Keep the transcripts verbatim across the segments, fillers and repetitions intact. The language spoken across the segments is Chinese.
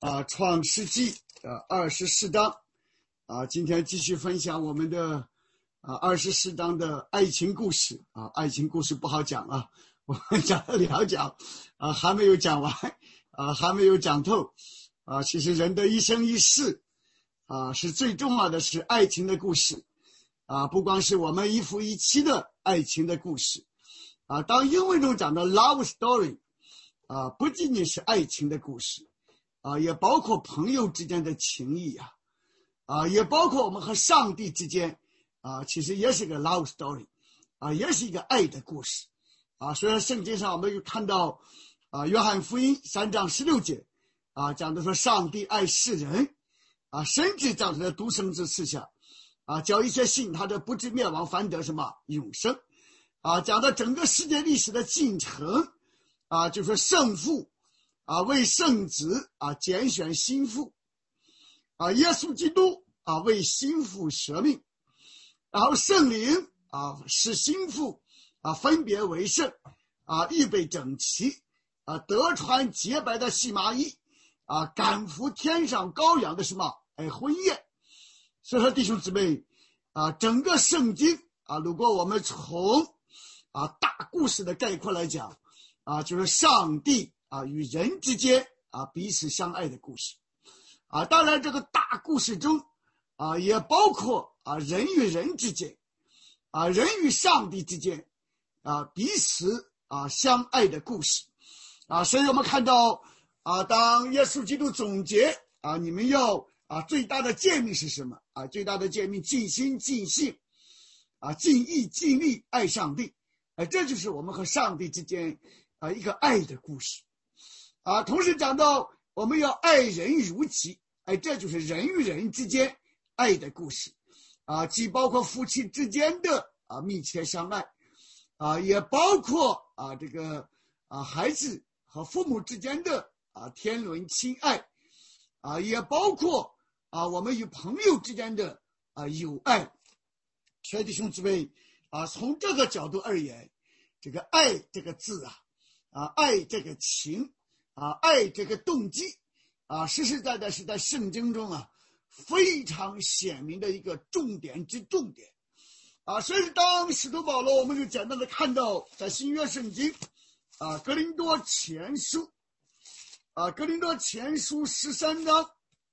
啊，创世纪呃二十四章啊，今天继续分享我们的啊二十四章的爱情故事啊，爱情故事不好讲啊，我们讲了两讲啊，还没有讲完啊，还没有讲透啊。其实人的一生一世啊，是最重要的是爱情的故事啊，不光是我们一夫一妻的爱情的故事啊，当英文中讲的 love story 啊，不仅仅是爱情的故事。啊，也包括朋友之间的情谊啊，啊，也包括我们和上帝之间，啊，其实也是个 love story， 啊，也是一个爱的故事，啊，所以圣经上我们有看到，啊，约翰福音三章十六节，啊，讲的说上帝爱世人，啊，甚至将他的独生子赐下，啊，叫一切信他的不至灭亡，反得什么永生，啊，讲的整个世界历史的进程，啊，就说圣父。啊，为圣子啊拣选心腹，啊，耶稣基督啊为心腹舍命，然后圣灵啊使心腹啊分别为圣，啊预备整齐，啊得穿洁白的细麻衣，啊赶赴天上羔羊的什么哎婚宴。所以说弟兄姊妹啊，整个圣经啊，如果我们从啊大故事的概括来讲啊，就是上帝啊，与人之间啊彼此相爱的故事，啊，当然这个大故事中啊也包括啊人与人之间，啊人与上帝之间啊彼此啊相爱的故事，啊，所以我们看到啊，当耶稣基督总结啊，你们要啊最大的诫命是什么啊？最大的诫命尽心尽性啊尽意尽力爱上帝，哎，这就是我们和上帝之间啊一个爱的故事。啊，同时讲到我们要爱人如己，哎，这就是人与人之间爱的故事，啊，既包括夫妻之间的啊密切相爱，啊，也包括啊这个啊孩子和父母之间的啊天伦亲爱，啊，也包括啊我们与朋友之间的啊友爱。所以弟兄姊妹啊，从这个角度而言，这个爱这个字啊，啊爱这个情。啊，爱这个动机啊，实实在在是在圣经中啊非常显明的一个重点之重点啊。所以当使徒保罗，我们就简单的看到在新约圣经啊哥林多前书啊哥林多前书十三章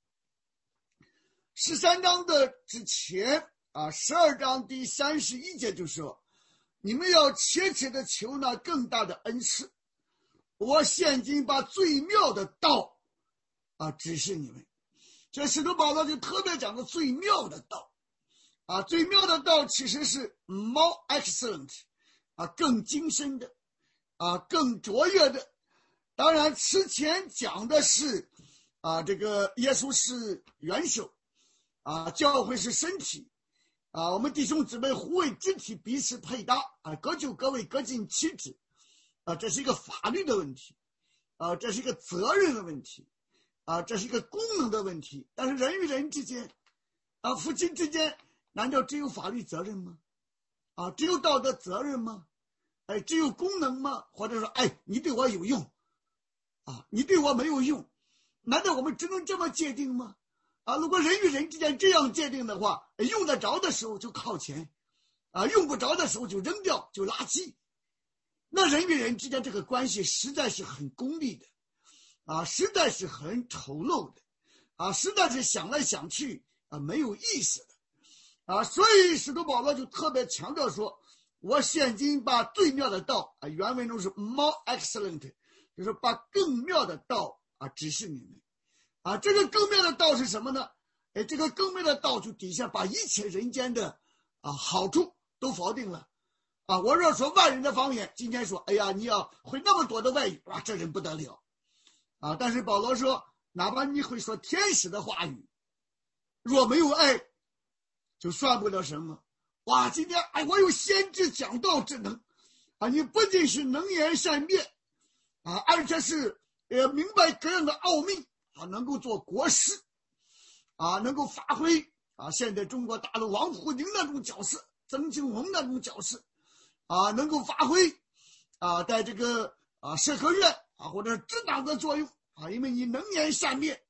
十三章的之前啊十二章第三十一节就说，你们要切切的求那更大的恩赐。我现今把最妙的道啊指示你们。这使徒保罗就特别讲的最妙的道啊，最妙的道其实是 more excellent 啊，更精深的啊，更卓越的。当然之前讲的是啊，这个耶稣是元首啊，教会是身体啊，我们弟兄姊妹互为肢体，彼此配搭啊，各就各位，各尽其职。啊，这是一个法律的问题，啊，这是一个责任的问题，啊，这是一个功能的问题。但是人与人之间，啊，夫妻之间，难道只有法律责任吗？啊，只有道德责任吗？哎，只有功能吗？或者说，哎，你对我有用，啊，你对我没有用，难道我们只能这么界定吗？啊，如果人与人之间这样界定的话，用得着的时候就靠前，啊，用不着的时候就扔掉，就垃圾。那人与人之间这个关系实在是很功利的，啊，实在是很丑陋的，啊，实在是想来想去啊没有意思的，啊，所以使徒保罗就特别强调说，我现今把最妙的道啊，原文中是 more excellent， 就是把更妙的道啊指示你们，啊，这个更妙的道是什么呢？哎，这个更妙的道就底下把一切人间的啊好处都否定了。啊，我若说万人的方言，今天说，哎呀，你要会那么多的外语，哇，这人不得了，啊！但是保罗说，哪怕你会说天使的话语，若没有爱，就算不了什么。哇，今天哎，我有先知讲道之能，啊，你不仅是能言善辩，啊，而且是呃明白各样的奥秘，啊，能够做国师，啊，能够发挥啊现在中国大陆王沪宁那种角色，曾庆红那种角色。啊，能够发挥啊，在这个啊社科院啊或者指导的作用啊，因为你能言善辩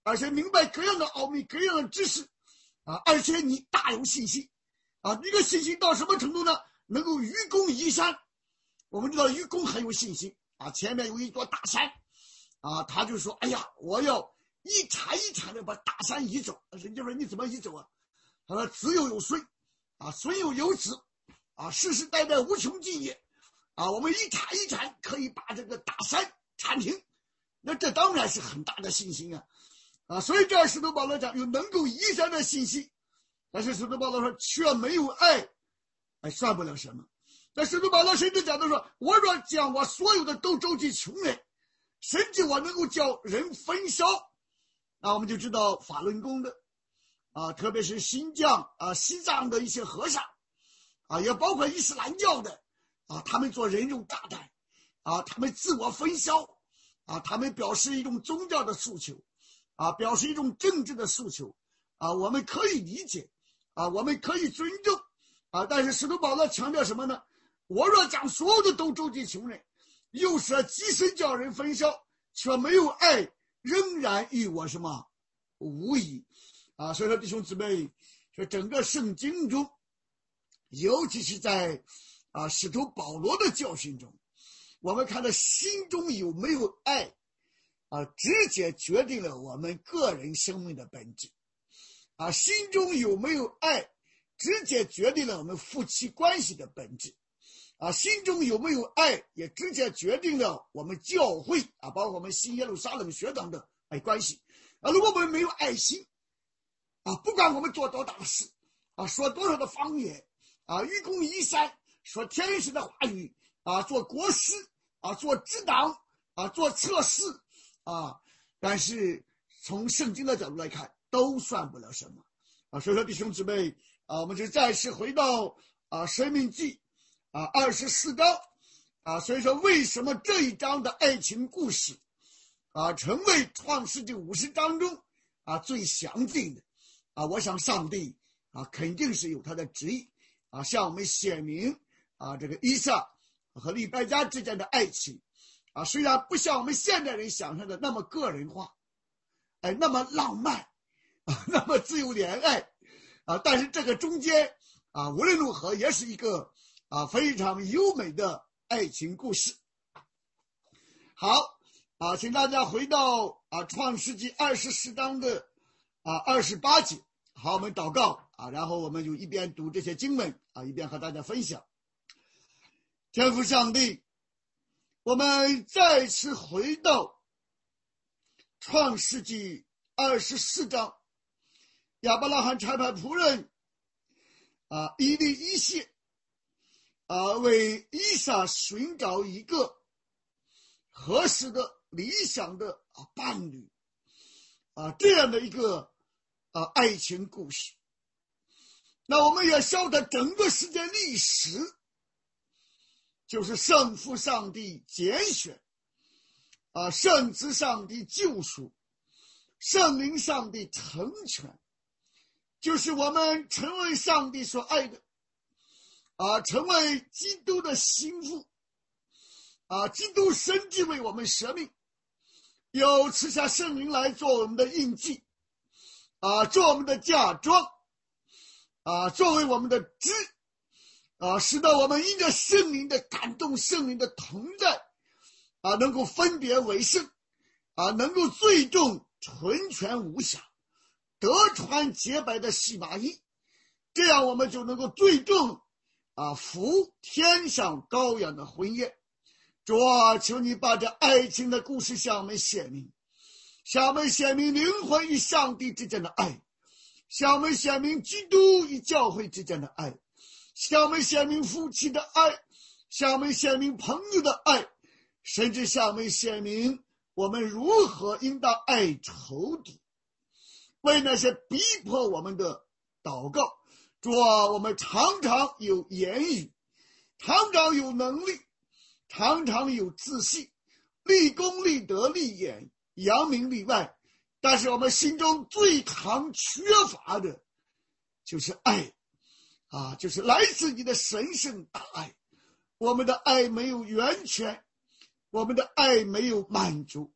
而且明白各样的奥秘，各样的知识啊，而且你大有信心啊。这个信心到什么程度呢？能够愚公移山。我们知道愚公很有信心啊，前面有一座大山啊，他就说：“哎呀，我要一铲一铲的把大山移走。”人家说：“你怎么移走啊？”他说：“子有有孙啊，孙有有子啊，世世代代无穷尽也啊，我们一铲一铲可以把这个大山铲平。”那这当然是很大的信心啊啊！所以这儿使徒保罗讲有能够移山的信心，但是使徒保罗说却没有爱，哎，算不了什么。那使徒保罗甚至讲的说：“我若将我所有的都周济穷人，甚至我能够叫人分烧。”啊，我们就知道法轮功的啊，特别是新疆啊、西藏的一些和尚啊，也包括伊斯兰教的啊，他们做人肉炸弹啊，他们自我焚烧啊，他们表示一种宗教的诉求啊，表示一种政治的诉求啊，我们可以理解啊，我们可以尊重啊，但是使徒保罗强调什么呢？我若将所有的都周济穷人，又舍己身叫人焚烧，却没有爱，仍然与我什么无异啊！所以说弟兄姊妹，说整个圣经中，尤其是在啊使徒保罗的教训中，我们看到心中有没有爱啊，直接决定了我们个人生命的本质啊，心中有没有爱，直接决定了我们夫妻关系的本质啊，心中有没有爱，也直接决定了我们教会啊，包括我们新耶路撒冷学堂的爱关系啊。如果我们没有爱心啊，不管我们做多大的事啊，说多少的方言啊，愚公移山，说天使的话语啊，做国师啊，做指导啊，做测试啊，但是从圣经的角度来看，都算不了什么啊。所以说弟兄姊妹啊，我们就再次回到啊申命记啊，二十四章啊，所以说为什么这一章的爱情故事啊，成为创世纪五十章中啊最详尽的啊？我想上帝啊肯定是有他的旨意啊，向我们显明啊这个以撒和利百加之间的爱情啊，虽然不像我们现代人想象的那么个人化，哎，那么浪漫啊，那么自由恋爱啊，但是这个中间啊，无论如何也是一个啊，非常优美的爱情故事。好啊，请大家回到啊创世纪二十四章的啊二十八节。好，我们祷告啊，然后我们就一边读这些经文啊，一边和大家分享。天父上帝，我们再次回到创世纪二十四章，亚伯拉罕差派仆人啊以利以谢啊，为以撒寻找一个合适的、理想的啊伴侣啊，这样的一个啊爱情故事。那我们也晓得，整个世界历史就是圣父上帝拣选啊，圣子上帝救赎，圣灵上帝成全，就是我们成为上帝所爱的。啊，成为基督的心腹啊，基督神迹为我们舍命，又赐下圣灵来做我们的印记啊，做我们的嫁妆啊，作为我们的枝啊，使得我们因着圣灵的感动、圣灵的同在啊，能够分别为圣啊，能够最终纯全无瑕，得传洁白的细麻衣，这样我们就能够最终啊，服天上羔羊的婚宴。主啊，求你把这爱情的故事向我们显明，向我们显明灵魂与上帝之间的爱，向我们显明基督与教会之间的爱，向我们显明夫妻的爱，向我们显明朋友的爱，甚至向我们显明我们如何应当爱仇敌。为那些逼迫我们的祷告，主啊，我们常常有言语，常常有能力，常常有自信，立功立德立言，扬名立万，但是我们心中最常缺乏的就是爱啊，就是来自你的神圣大爱。我们的爱没有源泉，我们的爱没有满足，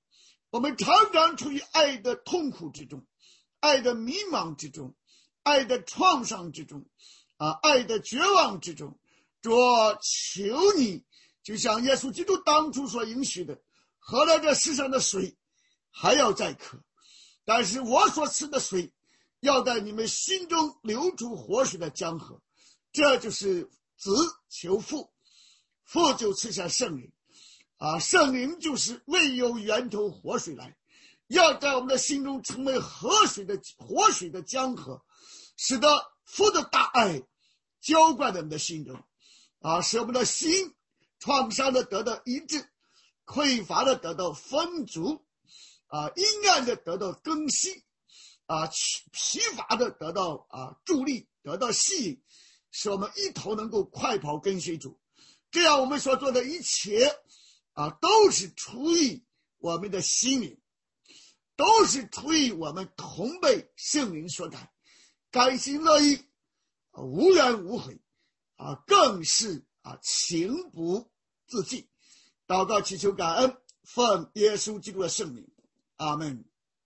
我们常常处于爱的痛苦之中，爱的迷茫之中，爱的创伤之中，啊，爱的绝望之中。主，求你，就像耶稣基督当初所应许的，喝了这世上的水，还要再渴。但是我所赐的水，要在你们心中流出活水的江河。这就是子求父，父就赐下圣灵，啊，圣灵就是为有源头活水来，要在我们的心中成为河水的活水的江河，使得父的大爱浇灌在我们的心中，啊，使我们的心创伤的得到医治，匮乏的得到丰足，啊，阴暗的得到更新，啊，疲乏的得到啊助力，得到吸引，使我们一头能够快跑跟随主。这样我们所做的一切啊，都是出于我们的心灵，都是出于我们同被圣灵所感，甘心乐意，啊，无怨无悔，啊，更是啊情不自禁。祷告祈求感恩，奉耶稣基督的圣名，阿们。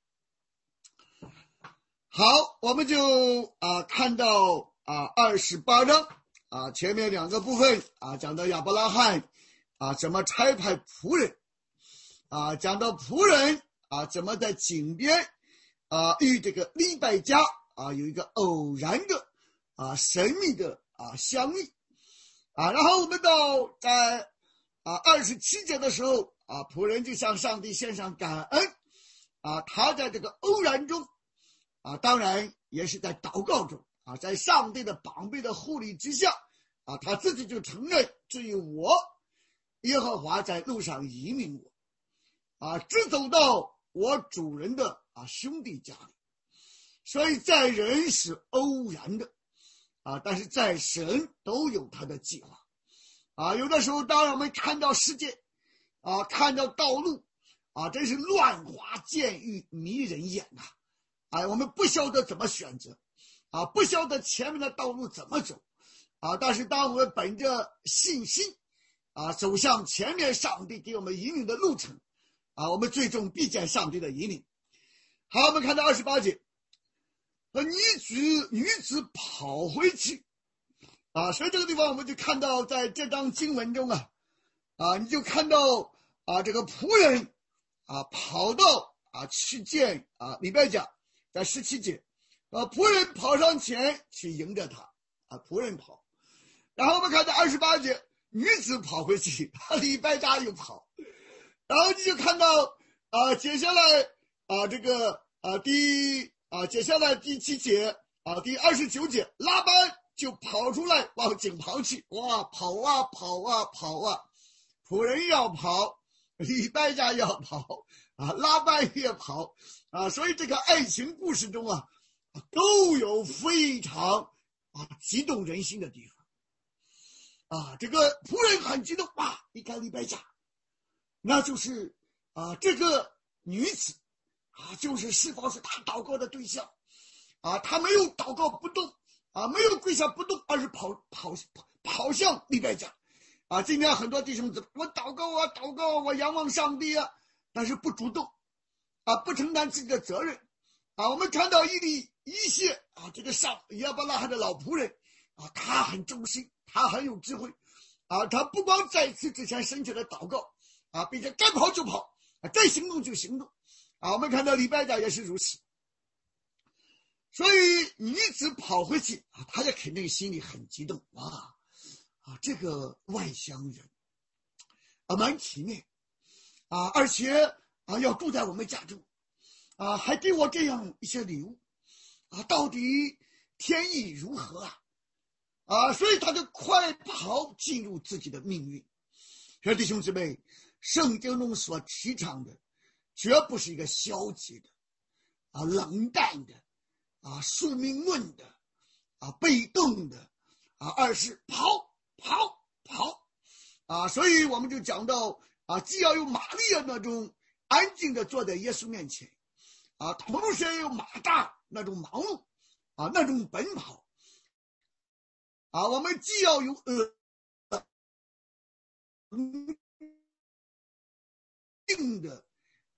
好，我们就啊看到啊二十八章啊前面两个部分啊讲到亚伯拉罕啊怎么差派仆人，啊讲到仆人啊怎么在井边啊与这个利百加啊有一个偶然的啊神秘的啊相遇啊，然后我们到在啊二十七节的时候啊仆人就向上帝献上感恩啊，他在这个偶然中啊，当然也是在祷告中啊，在上帝的膀臂的护理之下啊，他自己就承认，至于我，耶和华在路上引领我啊，直走到我主人的啊兄弟家里。所以在人是偶然的啊，但是在神都有他的计划啊。有的时候当我们看到世界啊，看到道路啊，真是乱花渐欲迷人眼呐。啊，我们不晓得怎么选择，啊，不晓得前面的道路怎么走，啊，但是当我们本着信心，啊，走向前面上帝给我们引领的路程，啊，我们最终必见上帝的引领。好，我们看到二十八节，女子女子跑回去，啊，所以这个地方我们就看到，在这章经文中啊，啊，你就看到啊，这个仆人啊跑到啊去见啊利百加。在十七节，啊，仆人跑上前去迎着他，啊，仆人跑，然后我们看到二十八节，女子跑回去，利百加又跑，然后你就看到啊，接下来啊，这个啊第啊接下来第七节啊第二十九节，拉班就跑出来往井旁去，哇，跑啊跑啊跑啊，仆人要跑，利百加要跑。啊，拉班也跑啊，所以这个爱情故事中啊，都有非常啊激动人心的地方啊。这个仆人很激动，哇！一看利百加，那就是啊这个女子啊，就是是否是他祷告的对象啊？他没有祷告不动啊，没有跪下不动，而是跑跑跑跑向利百加啊。今天很多弟兄姊，我祷告啊，祷告，我仰望上帝啊。但是不主动啊，不承担自己的责任啊。我们看到伊利一谢啊，这个上亚伯拉罕的老仆人啊，他很忠心，他很有智慧啊。他不光在此之前深切的祷告啊，并且该跑就跑啊，该行动就行动啊。我们看到利百加也是如此，所以女子跑回去啊，他也肯定心里很激动啊啊，这个外乡人啊，蛮体面。啊，而且啊，要住在我们家中，啊，还给我这样一些礼物，啊，到底天意如何啊？啊，所以他就快跑进入自己的命运。所以弟兄姊妹，圣经中所提倡的，绝不是一个消极的、啊冷淡的、啊宿命论的、啊被动的，啊，而是跑跑跑，啊，所以我们就讲到。啊，既要有玛利亚那种安静的坐在耶稣面前，啊，同时也有马大那种忙碌，啊，那种奔跑，啊，我们既要有呃定的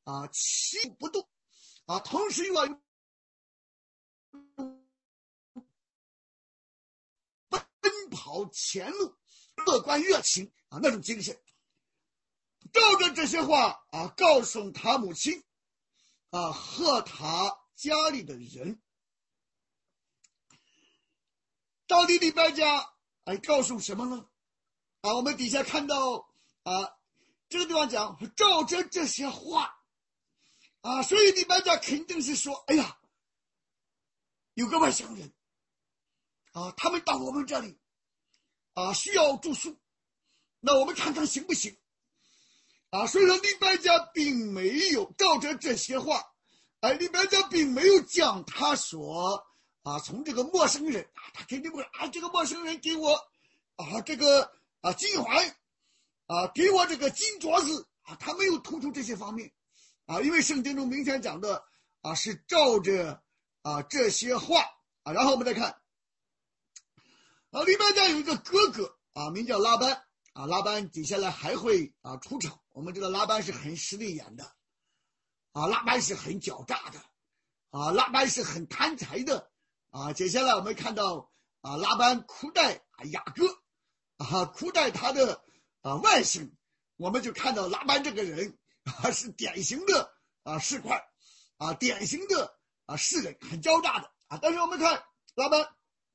啊气不动啊，同时又要奔跑前路，乐观热情啊那种精神。照着这些话啊，告诉他母亲啊和他家里的人。到底李白家哎告诉什么呢？啊，我们底下看到啊，这个地方讲照着这些话啊，所以李白家肯定是说，哎呀，有个外乡人啊，他们到我们这里啊需要住宿，那我们看看行不行啊？所以说李白家并没有照着这些话，哎，李白家并没有将他所啊从这个陌生人啊，他肯定不是啊，这个陌生人给我啊这个啊金环啊，给我这个金镯子啊，他没有突出这些方面啊，因为圣经中明显讲的啊是照着啊这些话啊。然后我们再看啊，李白家有一个哥哥啊，名叫拉班啊，拉班接下来还会啊出场。我们知道拉班是很势利眼的啊，拉班是很狡诈的啊，拉班是很贪财的啊。接下来我们看到啊，拉班苦待啊雅各啊，苦待他的啊外甥，我们就看到拉班这个人啊是典型的啊市侩啊，典型的啊世人，很狡诈的啊。但是我们看拉班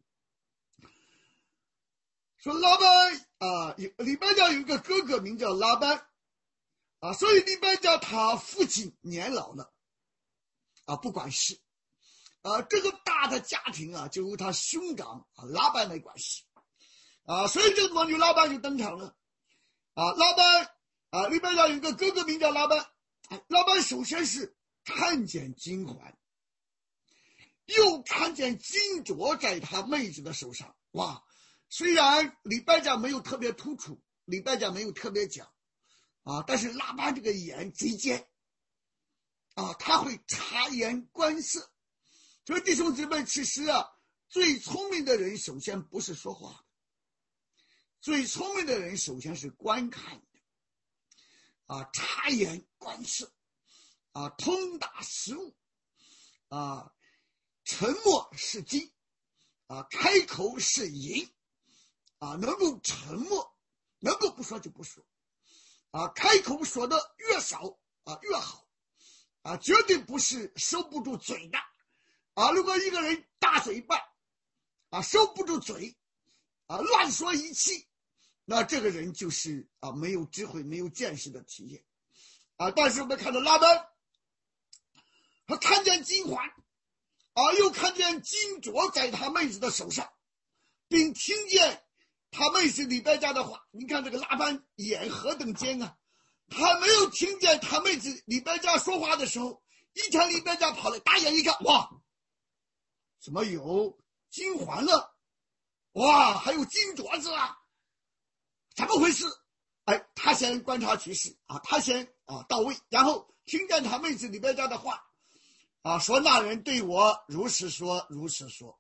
说，拉班啊，李白家有一个哥哥名叫拉班啊，所以李白家他父亲年老了啊，不管事啊，这个大的家庭啊就由他兄长啊拉班来管事啊，所以这个地方就拉班就登场了啊。拉班啊，李白家有一个哥哥名叫拉班，拉班首先是看见金环，又看见金镯在他妹子的手上。哇，虽然李白家没有特别突出，李白家没有特别讲啊，但是拉班这个眼贼尖啊，他会察言观色。所以弟兄姊妹，其实啊，最聪明的人首先不是说话的，最聪明的人首先是观看的啊，察言观色啊，通达时务啊，沉默是金啊，开口是银啊，能够沉默，能够不说就不说啊，开口说的越少啊越好啊，绝对不是收不住嘴的啊。如果一个人大嘴巴啊，收不住嘴啊，乱说一气，那这个人就是啊没有智慧没有见识的体验啊。但是我们看到拉班他看见金环啊，又看见金镯在他妹子的手上，并听见他妹子李白家的话。你看这个拉班眼何等尖啊，他没有听见他妹子李白家说话的时候，一看李白家跑来，大眼一看，哇，怎么有金环了？哇，还有金镯子啊，怎么回事？哎，他先观察趋势啊，他先啊到位，然后听见他妹子李白家的话啊，说那人对我如实说如实说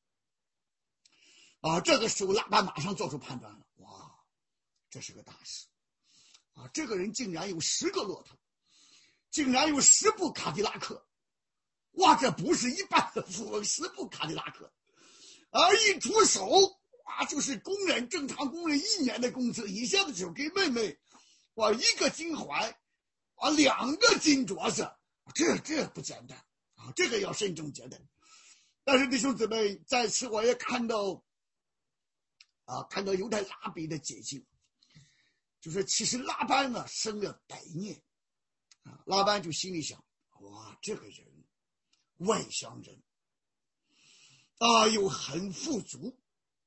啊。这个时候拉班马上做出判断了，哇，这是个大事啊！这个人竟然有十个骆驼，竟然有十部卡迪拉克，哇，这不是一般的富翁，十部卡迪拉克，而一出手，哇，就是工人正常工人一年的工资，一下子就给妹妹，哇，一个金环，啊，两个金镯子，这这不简单啊，这个要慎重接待。但是弟兄姊妹，在此我也看到啊，看到犹太拉比的解经，就是其实拉班呢生了歹念啊，拉班就心里想，哇，这个人外乡人啊，又很富足，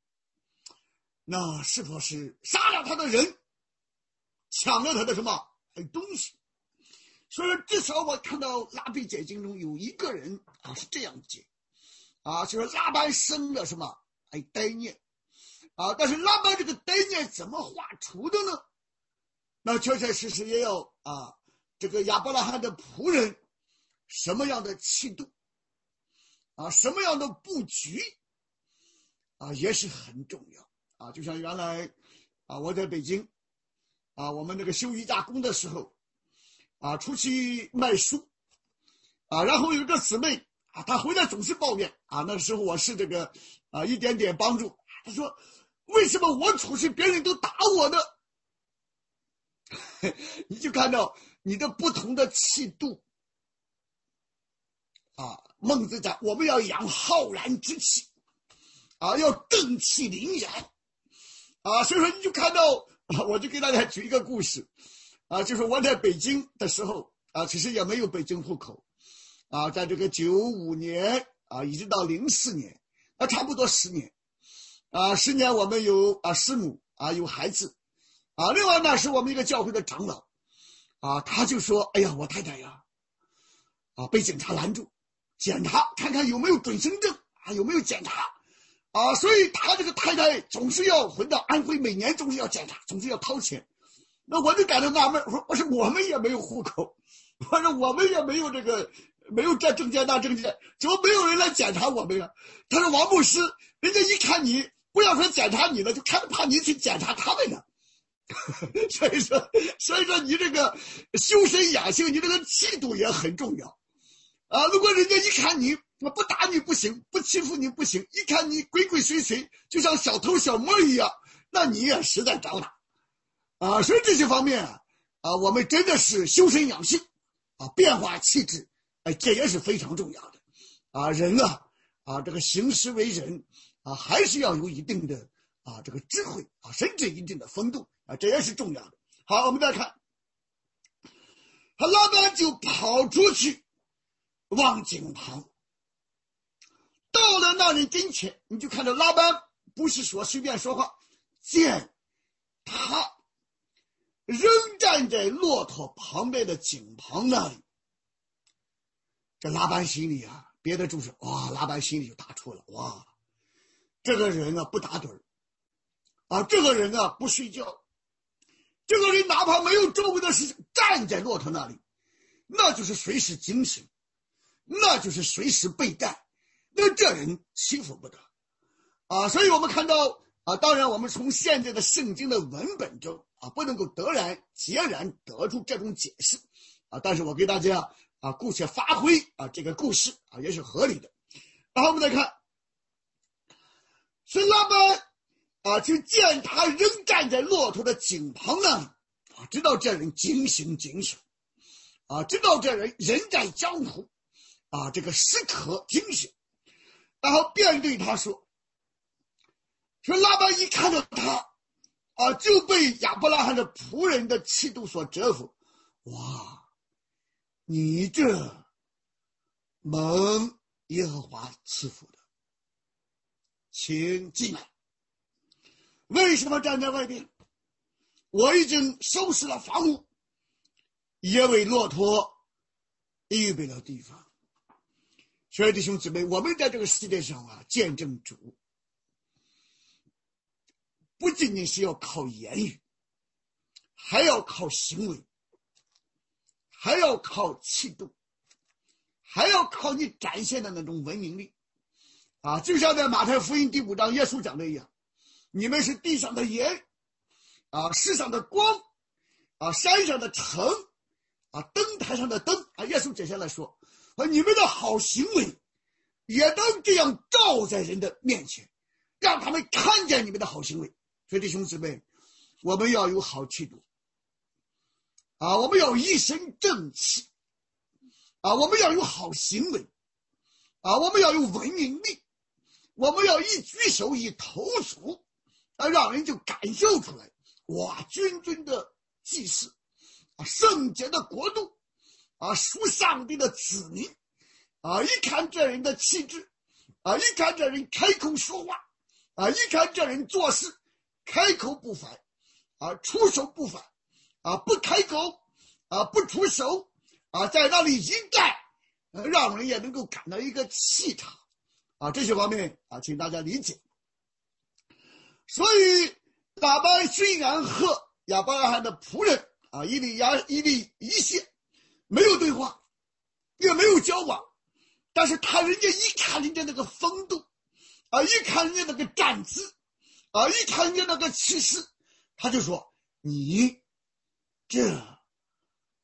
那是否是杀了他的人，抢了他的什么东西？所以至少我看到拉比解经中有一个人啊是这样解啊，就是拉班生了什么哎歹念啊，但是拉班这个歹念怎么化除的呢？那确确实实也要啊，这个亚伯拉罕的仆人什么样的气度啊，什么样的布局啊，也是很重要啊。就像原来啊，我在北京啊，我们那个修瑜伽宫的时候啊出去卖书啊，然后有个姊妹啊，她回来总是抱怨啊，那时候我是这个啊一点点帮助，她说为什么我出去别人都打我呢？你就看到你的不同的气度啊。孟子讲我们要养浩然之气啊，要正气凛然啊，所以说你就看到啊，我就给大家举一个故事啊，就是我在北京的时候啊，其实也没有北京户口啊，在这个九五年啊，一直到零四年，啊，差不多十年啊，十年我们有啊师母啊，有孩子啊，另外呢是我们一个教会的长老啊，他就说，哎呀，我太太呀啊被警察拦住，检查看看有没有准生证啊，有没有检查啊，所以他这个太太总是要回到安徽，每年总是要检查，总是要掏钱。那我就感到纳闷，我说我说我们也没有户口，我说我们也没有这个没有这证件那证件，怎么没有人来检查我们呀？他说王牧师，人家一看你不要说检查你了，就看怕你去检查他们呢。所以说所以说你这个修身养性，你这个气度也很重要啊。如果人家一看你不打你不行，不欺负你不行，一看你鬼鬼祟祟，就像小偷小摸一样，那你也实在找打啊。所以这些方面啊，啊，我们真的是修身养性啊，变化气质，哎，这也是非常重要的啊。人啊啊，这个行事为人啊，还是要有一定的啊这个智慧啊，甚至一定的风度啊，这也是重要的。好，我们再看，他拉班就跑出去往井旁，到了那人跟前，你就看到拉班不是说随便说话，见他仍站在骆驼旁边的井旁那里，这拉班心里啊憋得住是哇，拉班心里就打出了哇，这个人啊不打盹儿啊，这个人啊不睡觉，这个人哪怕没有周围的事情，站在骆驼那里，那就是随时警醒，那就是随时备战，那这人欺负不得啊。所以我们看到啊，当然我们从现在的圣经的文本中啊，不能够得然截然得出这种解释啊，但是我给大家啊姑且发挥啊这个故事啊也是合理的。然后我们再看，所以拉班啊就见他仍站在骆驼的井旁那里啊，知道这人警醒警醒啊，知道这人人在江湖啊，这个时刻警醒，然后便对他说，说拉班一看到他啊，就被亚伯拉罕的仆人的气度所折服。哇，你这蒙耶和华赐福的，请进来。为什么站在外边？我已经收拾了房屋，也为骆驼预备了地方。所以弟兄姊妹，我们在这个世界上啊，见证主不仅仅是要靠言语，还要靠行为，还要靠气度，还要靠你展现的那种文明力啊！就像在马太福音第五章耶稣讲的一样，你们是地上的盐啊，世上的光啊，山上的城啊，灯台上的灯啊。耶稣接下来说，啊，你们的好行为也能这样照在人的面前，让他们看见你们的好行为。所以弟兄姊妹，我们要有好气度啊，我们要一身正气啊，我们要有好行为啊，我们要有文明力，我们要一举手一投足啊，让人就感受出来，哇，君尊的祭司啊，圣洁的国度啊，属上帝的子民啊，一看这人的气质啊，一看这人开口说话啊，一看这人做事开口不反啊，出手不反啊，不开口啊，不出手啊，在那里一站，呃，让人也能够感到一个气场啊，这些方面啊，请大家理解。所以拉班虽然和亚伯拉罕的仆人啊以利亚、以利以谢没有对话，也没有交往，但是他人家一看人家那个风度啊，一看人家那个站姿啊，一看人家那个气势，他就说，你这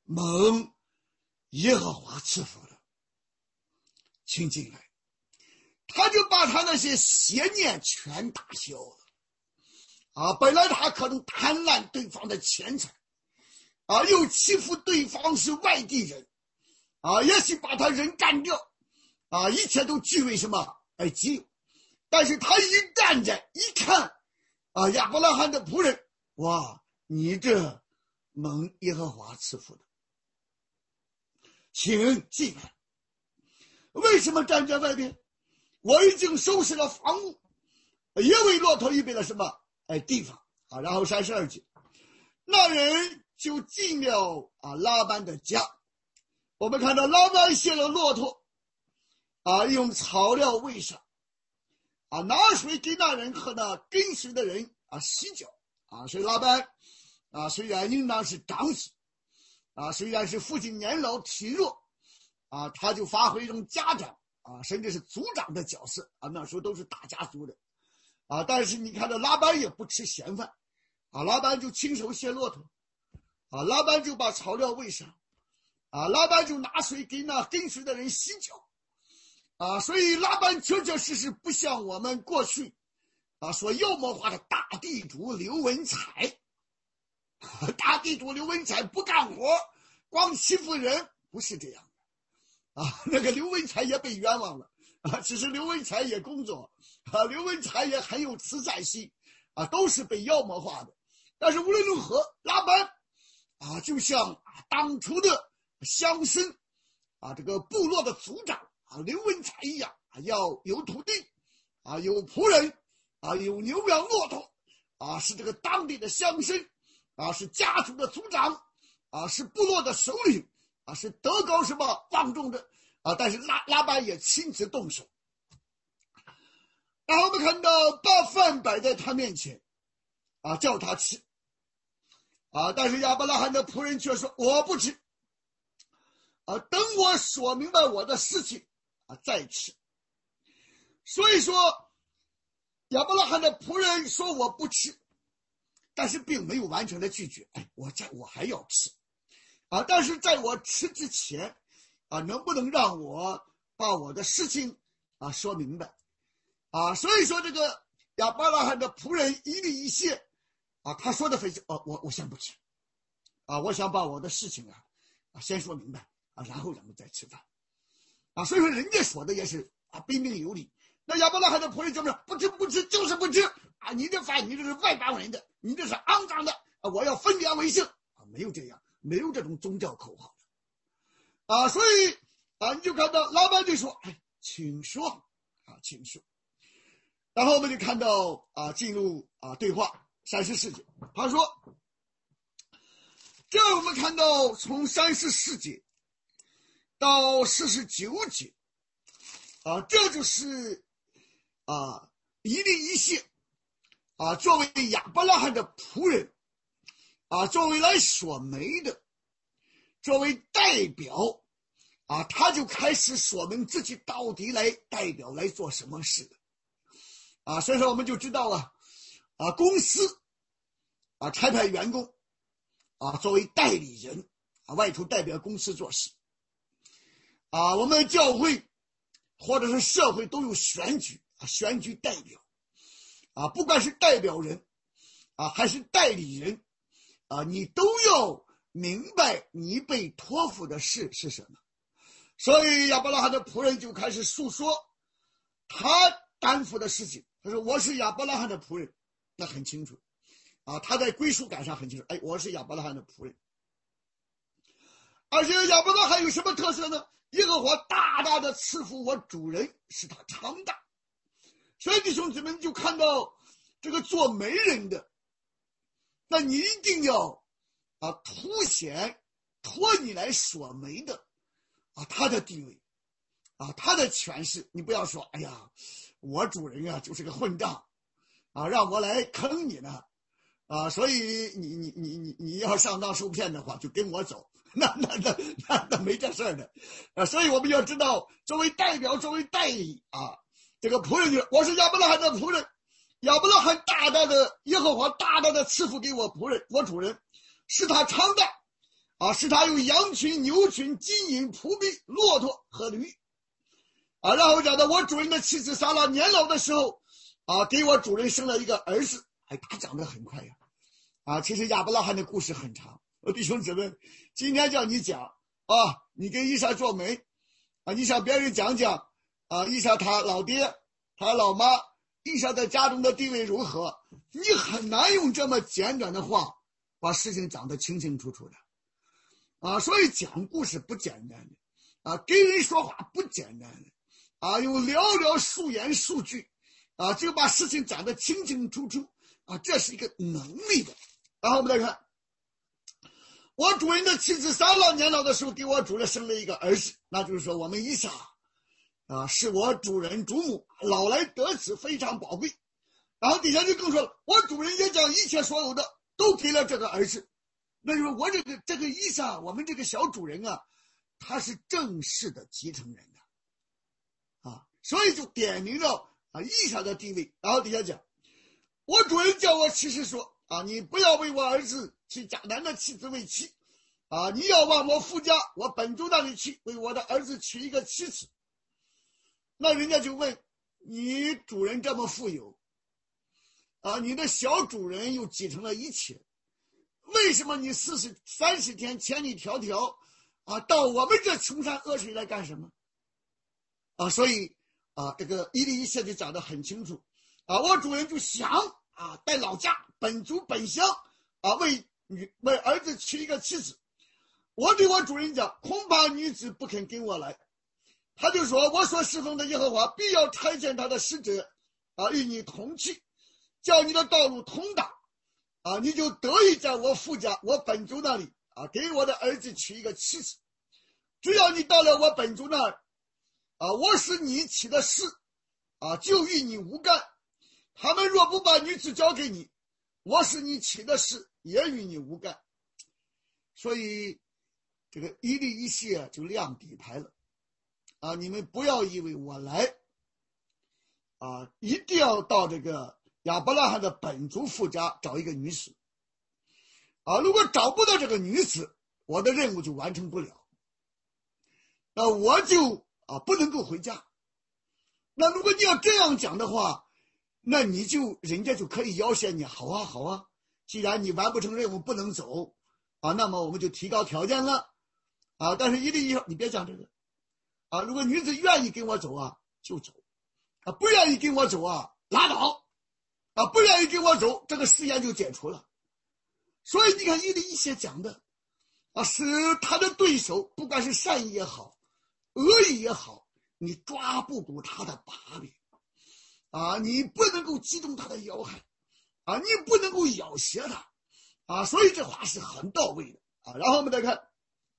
蒙耶和华赐福的，请进来。他就把他那些邪念全打消了啊！本来他可能贪婪对方的钱财啊，又欺负对方是外地人啊，也许把他人干掉啊，一切都据为什么？哎，己有。但是他一站着一看啊，亚伯拉罕的仆人，哇，你这蒙耶和华赐福的，请进来。为什么站在外边？我已经收拾了房屋，也为骆驼预备了什么？哎，地方啊。然后三十二节，那人就进了啊拉班的家。我们看到拉班卸了骆驼啊，用草料喂上啊，拿水给那人和那跟随的人啊洗脚啊。所以拉班啊，虽然应当是长子啊，虽然是父亲年老体弱啊，他就发挥一种家长啊，甚至是族长的角色啊，那时候都是大家族的啊。但是你看到拉班也不吃闲饭啊，拉班就亲手卸骆驼啊，拉班就把草料喂上啊，拉班就拿水给那跟随的人洗脚啊。所以拉班确确实实不像我们过去啊所妖魔化的大地主刘文彩，大地主刘文彩不干活，光欺负人，不是这样的啊。那个刘文彩也被冤枉了啊，其实刘文彩也工作啊，刘文彩也很有慈善心啊，都是被妖魔化的。但是无论如何，拉班啊，就像当初的乡绅啊，这个部落的族长啊，刘文彩一样啊，要有土地啊，有仆人啊，有牛羊骆驼啊，是这个当地的乡绅啊，是家族的族长啊，是部落的首领啊，是德高什么望重的啊。但是拉拉班也亲自动手。然后我们看到把饭摆在他面前啊，叫他吃啊，但是亚伯拉罕的仆人却说我不吃啊，等我说明白我的事情啊再吃。所以说亚伯拉罕的仆人说我不吃，但是并没有完全的拒绝，哎，我在我还要吃啊，但是在我吃之前啊，能不能让我把我的事情啊说明白啊？所以说这个亚伯拉罕的仆人一立一谢啊，他说的非常哦，我我先不吃啊，我想把我的事情啊啊先说明白啊，然后咱们再吃饭啊。所以说人家说的也是啊彬彬有礼。那亚伯拉罕的仆人就是不吃不吃就是不吃啊，你这饭你这是外邦人的，你这是肮脏的啊，我要分别为圣啊，没有这样，没有这种宗教口号的啊。所以啊，你就看到拉班就说哎，请说啊，请说。然后我们就看到啊，进入啊对话三十四节，他说这我们看到从三十四节到四十九节啊，这就是啊一立一谢啊，作为亚伯拉罕的仆人啊，作为来说媒的，作为代表啊，他就开始说明自己到底来代表来做什么事的啊。所以说我们就知道啊啊公司啊差派员工啊作为代理人啊外出代表公司做事啊，我们教会或者是社会都有选举啊，选举代表啊，不管是代表人啊还是代理人啊，你都要明白你被托付的事是什么。所以亚伯拉罕的仆人就开始诉说他担负的事情。他说我是亚伯拉罕的仆人，那很清楚啊，他在归属感上很清楚，哎，我是亚伯拉罕的仆人。而且亚伯拉罕有什么特色呢？耶和华大大的赐福我主人，使他长大。所以弟兄姊妹就看到这个做媒人的，那你一定要啊凸显托你来说媒的啊他的地位啊他的权势。你不要说哎呀我主人啊就是个混账啊，让我来坑你呢啊，所以你你你你你要上当受骗的话就跟我走，那那那那那没这事儿的啊。所以我们要知道作为代表作为代理啊，这个仆人就我是亚伯拉罕的仆人，亚伯拉罕大大的耶和华大大的赐福给我仆人我主人，使他长大啊，使他有羊群、牛群、金银、仆婢、骆驼和驴。啊，然后讲到我主人的妻子撒拉年老的时候，啊，给我主人生了一个儿子。哎，他讲得很快呀。啊，其实亚伯拉罕的故事很长。我弟兄姊妹，今天叫你讲啊，你跟以撒做媒啊，你向别人讲讲啊，以撒他老爹、他老妈，以撒在家中的地位如何，你很难用这么简短的话把事情讲得清清楚楚的。啊，所以讲故事不简单的，啊，给人说话不简单的，啊，用寥寥数言数句，啊，就把事情讲得清清楚楚，啊，这是一个能力的。然后我们再看，我主人的妻子撒拉年老的时候，给我主人生了一个儿子，那就是说我们以撒，啊，是我主人主母老来得子，非常宝贵。然后底下就更说了，我主人也将一切所有的都给了这个儿子。那就是我这个这个以撒，我们这个小主人啊，他是正式的继承人的，啊，所以就点名到啊以撒的地位。然后底下讲，我主人叫我其实说啊，你不要为我儿子娶迦南的妻子为妻，啊，你要往我父家我本族那里去，为我的儿子娶一个妻子。那人家就问，你主人这么富有，啊，你的小主人又继承了一切。为什么你四十三十天千里迢迢啊到我们这穷山恶水来干什么？啊，所以啊这个以利以谢就讲得很清楚啊，我主人就想啊在老家本族本乡啊为女为儿子娶一个妻子。我对我主人讲，恐怕女子不肯跟我来。他就说，我所侍奉的耶和华必要差遣他的使者啊与你同去，叫你的道路通达。啊，你就得以在我父家我本族那里啊给我的儿子娶一个妻子。只要你到了我本族那儿啊，我使你起的事啊就与你无干。他们若不把女子交给你，我使你起的事也与你无干。所以这个以利以谢就亮底牌了啊，你们不要以为我来啊一定要到这个亚伯拉罕的本族父家找一个女子啊，如果找不到这个女子，我的任务就完成不了，那我就啊不能够回家。那如果你要这样讲的话，那你就人家就可以要挟你，好啊好啊，既然你完不成任务不能走啊，那么我们就提高条件了啊。但是一定要你别讲这个啊，如果女子愿意跟我走啊就走啊，不愿意跟我走啊拉倒啊，不愿意跟我走，这个誓言就解除了。所以你看以利以谢讲的啊，使他的对手不管是善意也好恶意也好，你抓不住他的把柄啊，你不能够击中他的要害啊，你不能够要挟他啊，所以这话是很到位的啊。然后我们再看，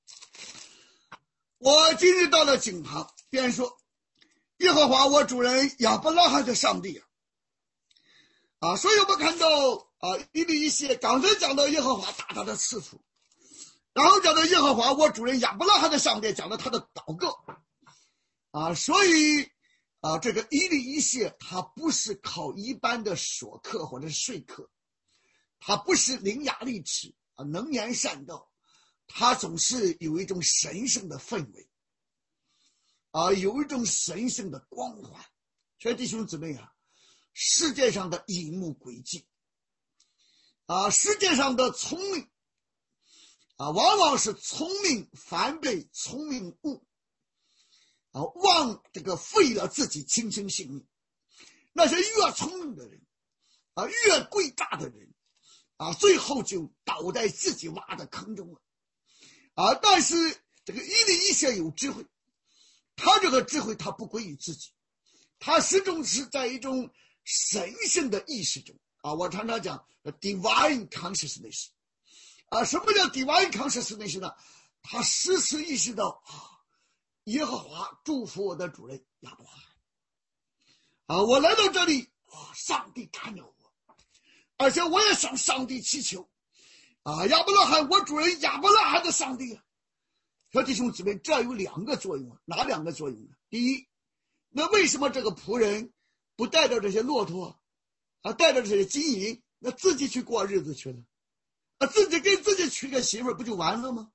我今日到了井旁，便说，耶和华我主人亚伯拉罕的上帝啊，啊，所以我们看到啊，以利以谢刚才讲到耶和华大大的赐福，然后讲到耶和华我主人亚伯拉罕的上帝，讲到他的祷告啊，所以啊，这个以利以谢他不是靠一般的所课或者是说课，他不是伶牙俐齿啊，能言善道，他总是有一种神圣的氛围啊，有一种神圣的光环。所以弟兄姊妹啊，世界上的隐目诡计啊，世界上的聪明啊，往往是聪明反被聪明误啊，忘这个废了自己亲身性命。那些越聪明的人啊，越诡诈的人啊，最后就倒在自己挖的坑中了啊。但是这个以利以谢有智慧，他这个智慧他不归于自己，他始终是在一种神圣的意识中啊。我常常讲 divine consciousness 啊，什么叫 divine consciousness 呢？他时时意识到啊，耶和华祝福我的主人亚伯拉罕啊，我来到这里啊，上帝看着我，而且我也向上帝祈求啊，亚伯拉罕我主人亚伯拉罕的上帝啊。说弟兄姊妹，这有两个作用啊，哪两个作用呢？第一，那为什么这个仆人不带着这些骆驼啊，带着这些金银，那自己去过日子去了啊，自己给自己娶个媳妇不就完了吗？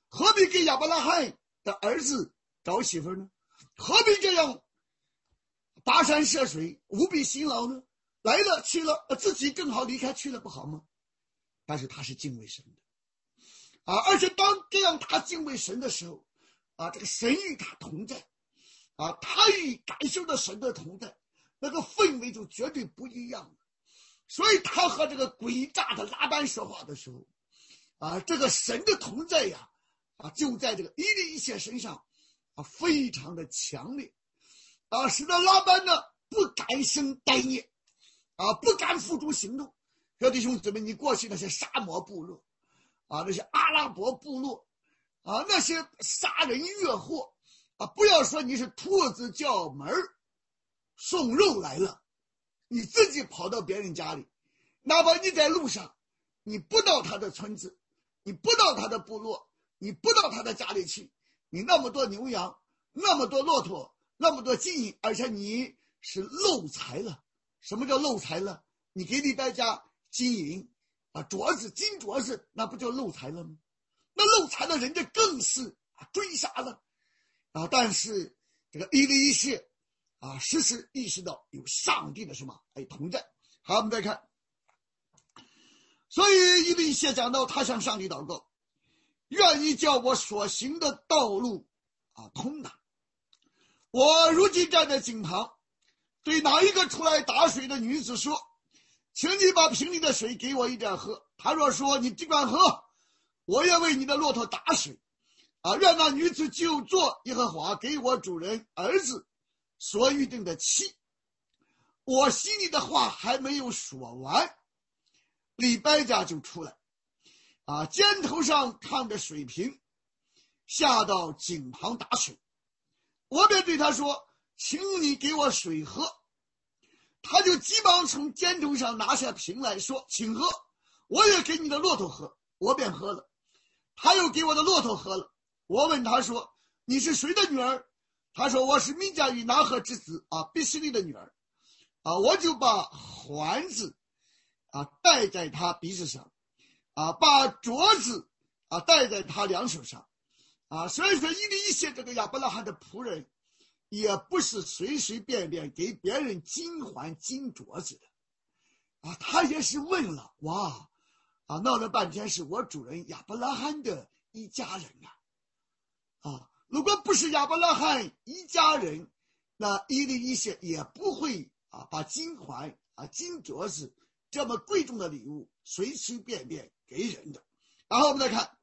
何必给亚伯拉罕的儿子找媳妇呢？何必这样跋山涉水，无比辛劳呢？来了去了，自己更好离开去了不好吗？但是他是敬畏神的啊，而且当这样他敬畏神的时候啊，这个神与他同在啊，他与感受到神的同在，那个氛围就绝对不一样了。所以他和这个诡诈的拉班说话的时候啊，这个神的同在呀啊，就在这个以利以谢身上啊，非常的强烈啊，使得拉班呢不敢生呆念啊，不敢付诸行动。各位弟兄姊妹，你过去那些沙漠部落啊，那些阿拉伯部落啊，那些杀人越货啊，不要说你是兔子叫门送肉来了，你自己跑到别人家里，哪怕你在路上，你不到他的村子，你不到他的部落，你不到他的家里去，你那么多牛羊，那么多骆驼，那么多金银，而且你是漏财了。什么叫漏财了？你给李白家金银啊，镯子金镯子，那不叫漏财了吗？那漏财的人家更是啊追杀了啊！但是这个以利以谢啊，时时意识到有上帝的什么哎同在。好，我们再看，所以以利以谢讲到他向上帝祷告，愿意叫我所行的道路啊通达。我如今站在井旁，对哪一个出来打水的女子说，请你把瓶里的水给我一点喝。他若说你尽管喝，我也为你的骆驼打水啊！愿那女子就做耶和华给我主人儿子所预定的妻。我心里的话还没有说完，李白家就出来啊，肩头上扛着水瓶，下到井旁打水。我便对他说，请你给我水喝。他就急忙从肩头上拿下瓶来说，请喝，我也给你的骆驼喝。我便喝了，他又给我的骆驼喝了。我问他说，你是谁的女儿？他说，我是米迦与拿鹤之子啊，毕士利的女儿啊。我就把环子啊戴在他鼻子上啊，把镯子啊戴在他两手上啊。所以说以利以谢这个亚伯拉罕的仆人也不是随随便便给别人金环金镯子的啊，他也是问了，哇啊，闹了半天是我主人亚伯拉罕的一家人啊啊，如果不是亚伯拉罕一家人，那以利以谢也不会啊把金环啊金镯子这么贵重的礼物随随便便给人的。然后我们再看，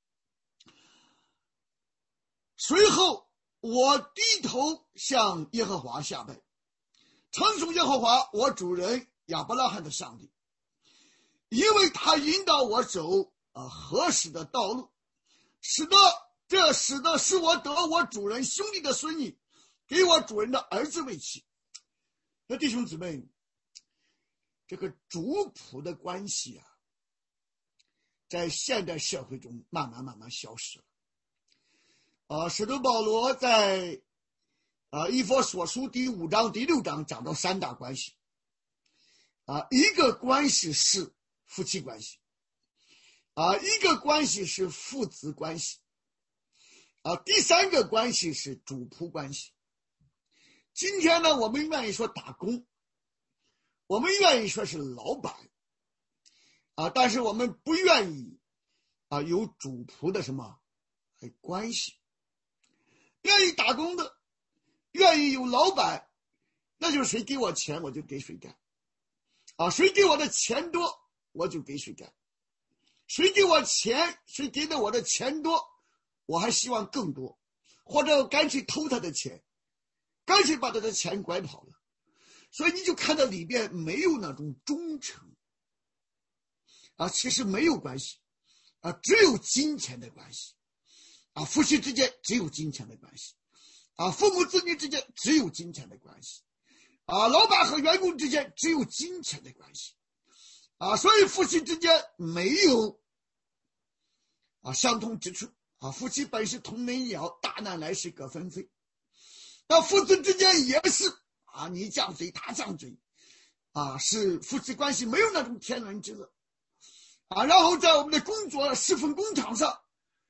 随后我低头向耶和华下拜，称颂耶和华我主人亚伯拉罕的上帝，因为他引导我走啊合适的道路，使得这使得使我得我主人兄弟的孙女，给我主人的儿子为妻。那弟兄姊妹，这个主仆的关系啊，在现代社会中慢慢慢慢消失了。啊，使徒保罗在啊以弗所书第五章第六章讲到三大关系啊，一个关系是夫妻关系啊，一个关系是父子关系啊，第三个关系是主仆关系。今天呢，我们愿意说打工，我们愿意说是老板啊，但是我们不愿意啊有主仆的什么关系。愿意打工的，愿意有老板，那就是谁给我钱我就给谁干啊，谁给我的钱多我就给谁干，谁给我钱，谁给的我的钱多，我还希望更多，或者干脆偷他的钱，干脆把他的钱拐跑了。所以你就看到里边没有那种忠诚啊，其实没有关系啊，只有金钱的关系啊，夫妻之间只有金钱的关系啊，父母子女之间只有金钱的关系啊，老板和员工之间只有金钱的关系啊，所以夫妻之间没有啊相同之处啊，夫妻本是同门一鸟，大难来时各分飞。那父子之间也是啊，你犟嘴他犟嘴啊，是夫妻关系没有那种天伦之乐啊。然后在我们的工作十分工厂上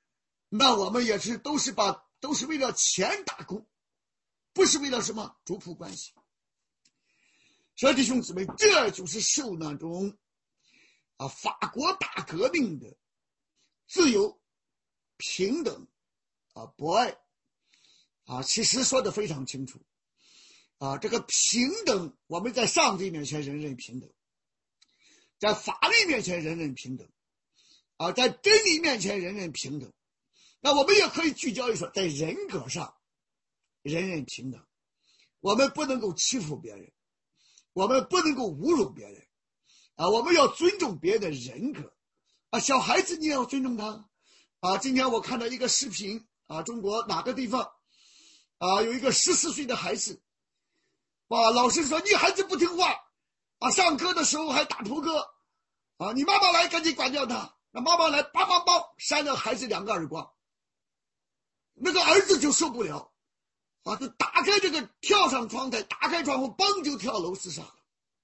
那我们也是都是把都是为了钱打工，不是为了什么主仆关系。所以弟兄姊妹，这就是受那种啊法国大革命的自由、平等啊博爱啊，其实说的非常清楚啊。这个平等，我们在上帝面前人人平等，在法律面前人人平等啊，在真理面前人人平等。那我们也可以聚焦一说，在人格上人人平等，我们不能够欺负别人，我们不能够侮辱别人啊，我们要尊重别人的人格啊。小孩子你也要尊重他啊。今天我看到一个视频啊，中国哪个地方啊，有一个十四岁的孩子，哇，老师说你孩子不听话啊，上课的时候还打扑克啊，你妈妈来赶紧管教他。那妈妈来梆梆梆扇了孩子两个耳光，那个儿子就受不了啊，就打开这个跳上窗台，打开窗户，嘣就跳楼自杀了。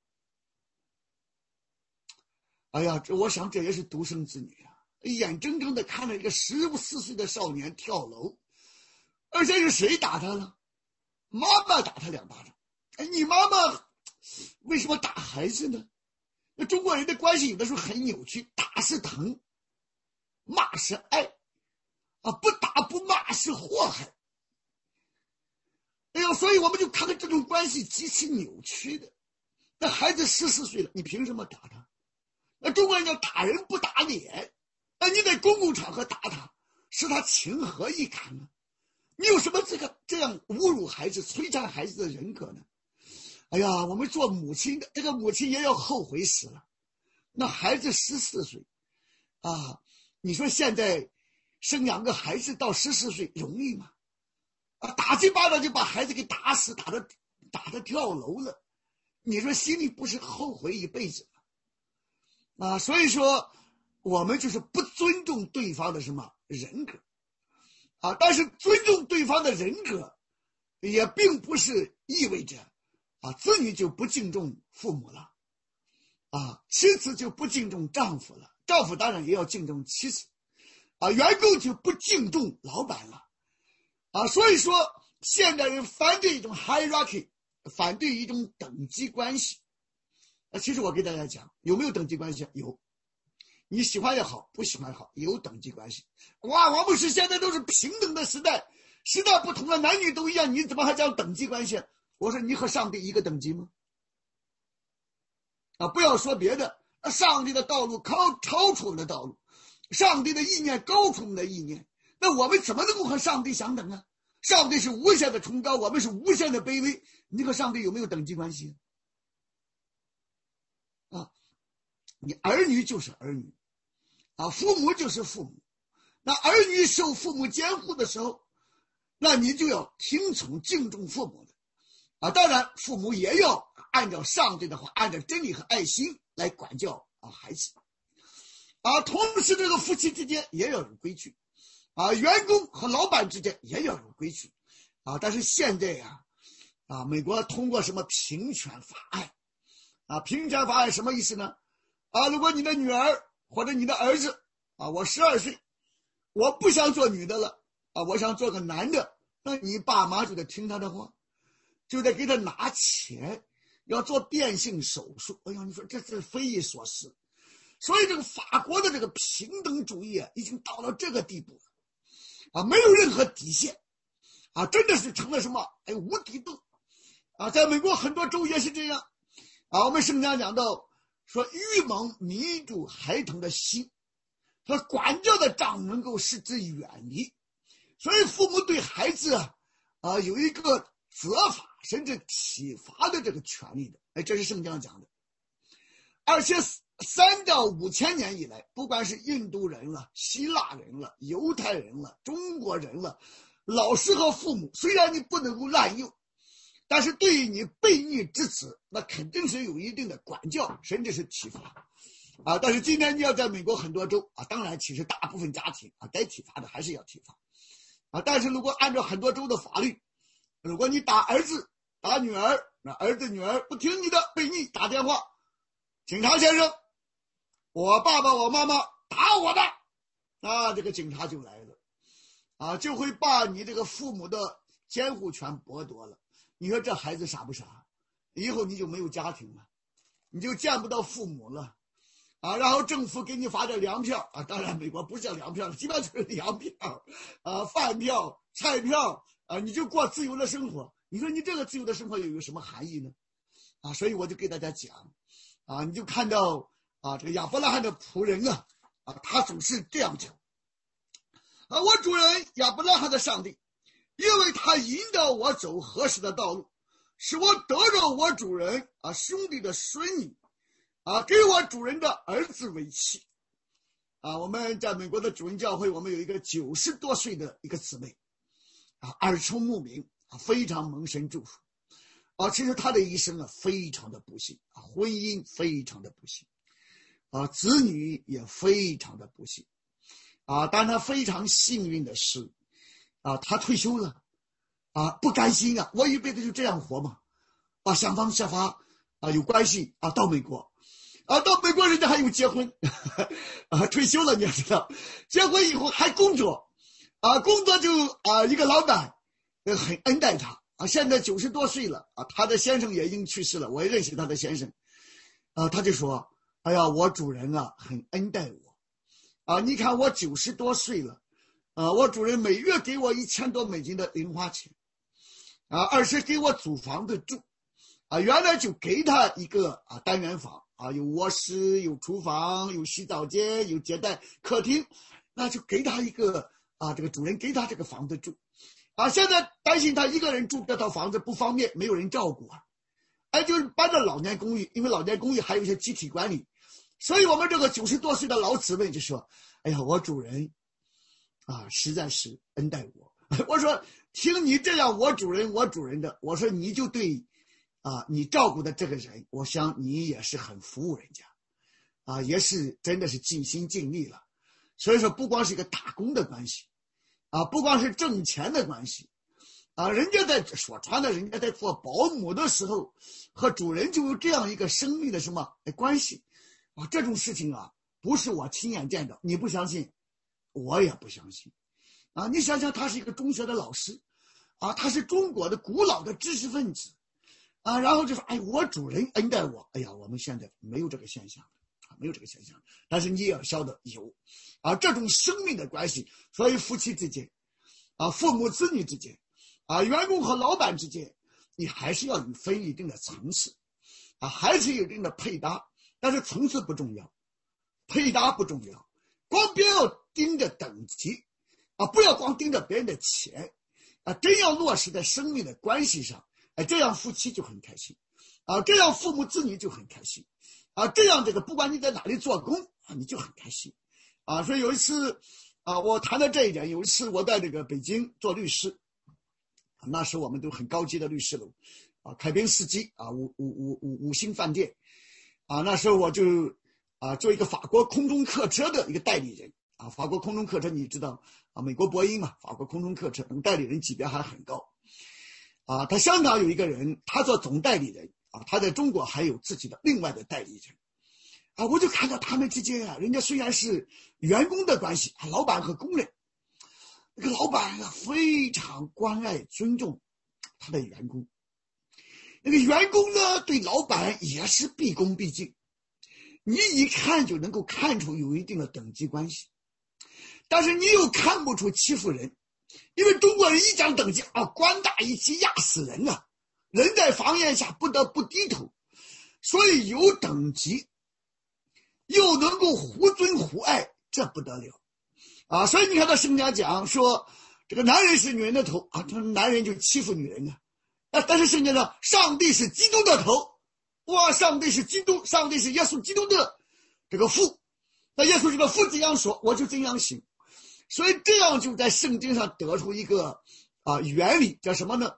哎呀，这我想这也是独生子女啊，眼睁睁的看着一个十四岁的少年跳楼，而且是谁打他了？妈妈打他两巴掌。哎，你妈妈为什么打孩子呢？那中国人的关系有的时候很扭曲，打是疼，骂是爱啊，不打不骂是祸害。哎呦，所以我们就看到这种关系极其扭曲的。那孩子十四岁了，你凭什么打他？那中国人叫打人不打脸，那你在公共场合打他，是他情何以堪呢？你有什么这个这样侮辱孩子、摧残孩子的人格呢？哎呀，我们做母亲的，这个母亲也要后悔死了。那孩子十四岁啊，你说现在生养个孩子到十四岁容易吗？啊，打几巴掌就把孩子给打死，打的打的跳楼了，你说心里不是后悔一辈子吗？啊，所以说我们就是不尊重对方的什么人格啊，但是尊重对方的人格也并不是意味着啊子女就不敬重父母了啊，妻子就不敬重丈夫了，丈夫当然也要敬重妻子啊，员工就不敬重老板了啊。所以说现代人反对一种 hierarchy， 反对一种等级关系啊。其实我给大家讲，有没有等级关系？有，你喜欢也好，不喜欢也好，有等级关系。哇，王牧师现在都是平等的时代，时代不同了，男女都一样，你怎么还讲等级关系？我说你和上帝一个等级吗？啊，不要说别的，上帝的道路超超出我们的道路，上帝的意念高出我们的意念，那我们怎么能够和上帝相等啊？上帝是无限的崇高，我们是无限的卑微，你和上帝有没有等级关系啊？你儿女就是儿女啊，父母就是父母，那儿女受父母监护的时候，那你就要听从敬重父母的啊。当然父母也要按照上帝的话，按照真理和爱心来管教啊孩子啊。同时这个夫妻之间也要有规矩啊，员工和老板之间也要有规矩啊。但是现在呀啊，美国通过什么平权法案啊，平权法案什么意思呢？啊，如果你的女儿或者你的儿子啊，我十二岁，我不想做女的了啊，我想做个男的，那你爸妈就得听他的话，就得给他拿钱，要做变性手术。哎呀，你说这是匪夷所思。所以这个法国的这个平等主义啊，已经到了这个地步了啊，没有任何底线啊，真的是成了什么哎无底洞啊。在美国很多州也是这样啊。我们圣经讲到说，愚蒙迷住孩童的心，说管教的杖能够使之远离。所以父母对孩子啊啊有一个责罚甚至体罚的这个权利的。哎，这是圣经讲的。而且三到五千年以来，不管是印度人了、希腊人了、犹太人了、中国人了，老师和父母虽然你不能够滥用，但是对于你悖逆之子，那肯定是有一定的管教甚至是体罚啊。但是今天你要在美国很多州啊，当然其实大部分家庭啊该体罚的还是要体罚啊。但是如果按照很多州的法律，如果你打儿子打女儿，那儿子女儿不听你的悖逆，打电话，警察先生，我爸爸我妈妈打我的，那这个警察就来了啊，就会把你这个父母的监护权剥夺了。你说这孩子傻不傻？以后你就没有家庭了，你就见不到父母了。啊，然后政府给你发点粮票啊，当然美国不是叫粮票，基本上就是粮票，啊，饭票、菜票啊，你就过自由的生活。你说你这个自由的生活又有什么含义呢？啊，所以我就给大家讲，啊，你就看到啊，这个亚伯拉罕的仆人啊，啊，他总是这样讲，啊，我主人亚伯拉罕的上帝，因为他引导我走合适的道路，使我得着我主人啊兄弟的孙女。啊，给我主人的儿子为妻。啊，我们在美国的主人教会，我们有一个九十多岁的一个姊妹，啊，耳聪目明，啊，非常蒙神祝福。啊，其实她的一生啊，非常的不幸，啊，婚姻非常的不幸，啊，子女也非常的不幸。啊，但她非常幸运的是，啊，她退休了，啊，不甘心啊，我一辈子就这样活嘛，啊，想方设法啊，有关系啊，到美国。啊，到美国人家还有结婚，啊，退休了你要知道，结婚以后还工作，啊，工作就啊一个老板，呃很恩待他啊，现在九十多岁了啊，他的先生也已经去世了，我也认识他的先生，啊，他就说，哎呀，我主人啊很恩待我，啊，你看我九十多岁了，啊，我主人每月给我一千多美金的零花钱，啊，而且给我租房子住，啊，原来就给他一个啊单元房。啊，有卧室，有厨房，有洗澡间，有接待客厅，那就给他一个啊，这个主人给他这个房子住，啊，现在担心他一个人住这套房子不方便，没有人照顾啊，哎，就是搬到老年公寓，因为老年公寓还有一些集体管理，所以我们这个九十多岁的老姊妹就说：“哎呀，我主人啊，实在是恩待我。”我说：“听你这样，我主人，我主人的，我说你就对。”啊，你照顾的这个人，我想你也是很服务人家，啊，也是真的是尽心尽力了。所以说，不光是一个打工的关系，啊，不光是挣钱的关系，啊，人家在说穿了，人家在做保姆的时候，和主人就有这样一个生命的什么关系，啊，这种事情啊，不是我亲眼见到，你不相信，我也不相信，啊，你想想，他是一个中学的老师，啊，他是中国的古老的知识分子。啊，然后就说，哎，我主人恩待我，哎呀，我们现在没有这个现象，啊，没有这个现象。但是你也要晓得有，啊，这种生命的关系，所以夫妻之间，啊，父母子女之间，啊，员工和老板之间，你还是要分一定的层次，啊，还是有一定的配搭，但是层次不重要，配搭不重要，光别要盯着等级，啊，不要光盯着别人的钱，啊，真要落实在生命的关系上。哎，这样夫妻就很开心，啊，这样父母子女就很开心，啊，这样这个不管你在哪里做工啊，你就很开心，啊，所以有一次，啊，我谈到这一点，有一次我在这个北京做律师，那时我们都很高级的律师楼，啊，凯宾斯基啊，五五五五五星饭店，啊，那时候我就啊做一个法国空中客车的一个代理人，啊，法国空中客车你知道啊，美国波音嘛，法国空中客车，那个代理人级别还很高。啊，他香港有一个人，他做总代理人啊，他在中国还有自己的另外的代理人，啊，我就看到他们之间啊，人家虽然是员工的关系啊，老板和工人，那个老板啊非常关爱尊重他的员工，那个员工呢对老板也是毕恭毕敬，你一看就能够看出有一定的等级关系，但是你又看不出欺负人。因为中国人一讲等级啊，官大一级压死人啊，人在房檐下不得不低头，所以有等级又能够互尊互爱，这不得了啊！所以你看到圣家讲说这个男人是女人的头啊，男人就欺负女人啊，啊但是圣经上上帝是基督的头，哇，上帝是基督，上帝是耶稣基督的这个父，那耶稣这个父这样说，我就这样行。所以这样就在圣经上得出一个啊原理，叫什么呢？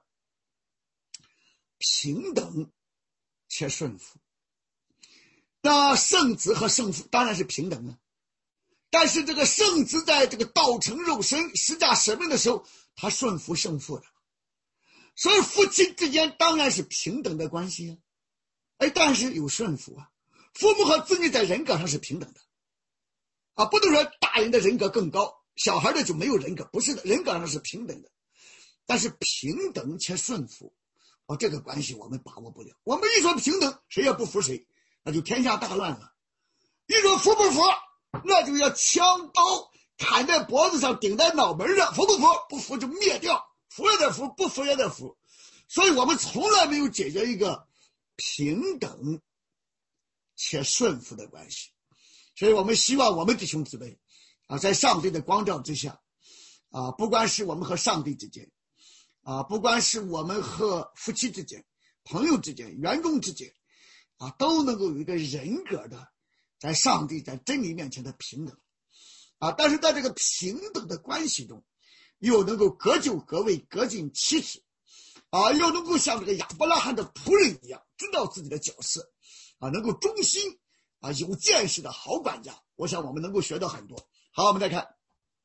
平等且顺服。那圣子和圣父当然是平等的，但是这个圣子在这个道成肉身十架舍命的时候，他顺服圣父的，所以夫妻之间当然是平等的关系啊。哎，但是有顺服啊，父母和子女在人格上是平等的啊，不能说大人的人格更高小孩的就没有人格，不是的，人格上是平等的，但是平等且顺服，哦，这个关系我们把握不了。我们一说平等，谁也不服谁，那就天下大乱了。一说服不服，那就要枪刀砍在脖子上，顶在脑门上，服不服？不服就灭掉，服也得服，不服也得服。所以我们从来没有解决一个平等且顺服的关系。所以我们希望我们弟兄姊妹啊，在上帝的光照之下啊，不管是我们和上帝之间啊，不管是我们和夫妻之间、朋友之间、员工之间啊，都能够有一个人格的在上帝在真理面前的平等啊，但是在这个平等的关系中，又能够各就各位，各尽其职啊，又能够像这个亚伯拉罕的仆人一样，知道自己的角色啊，能够忠心啊，有见识的好管家。我想我们能够学到很多。好，我们再看，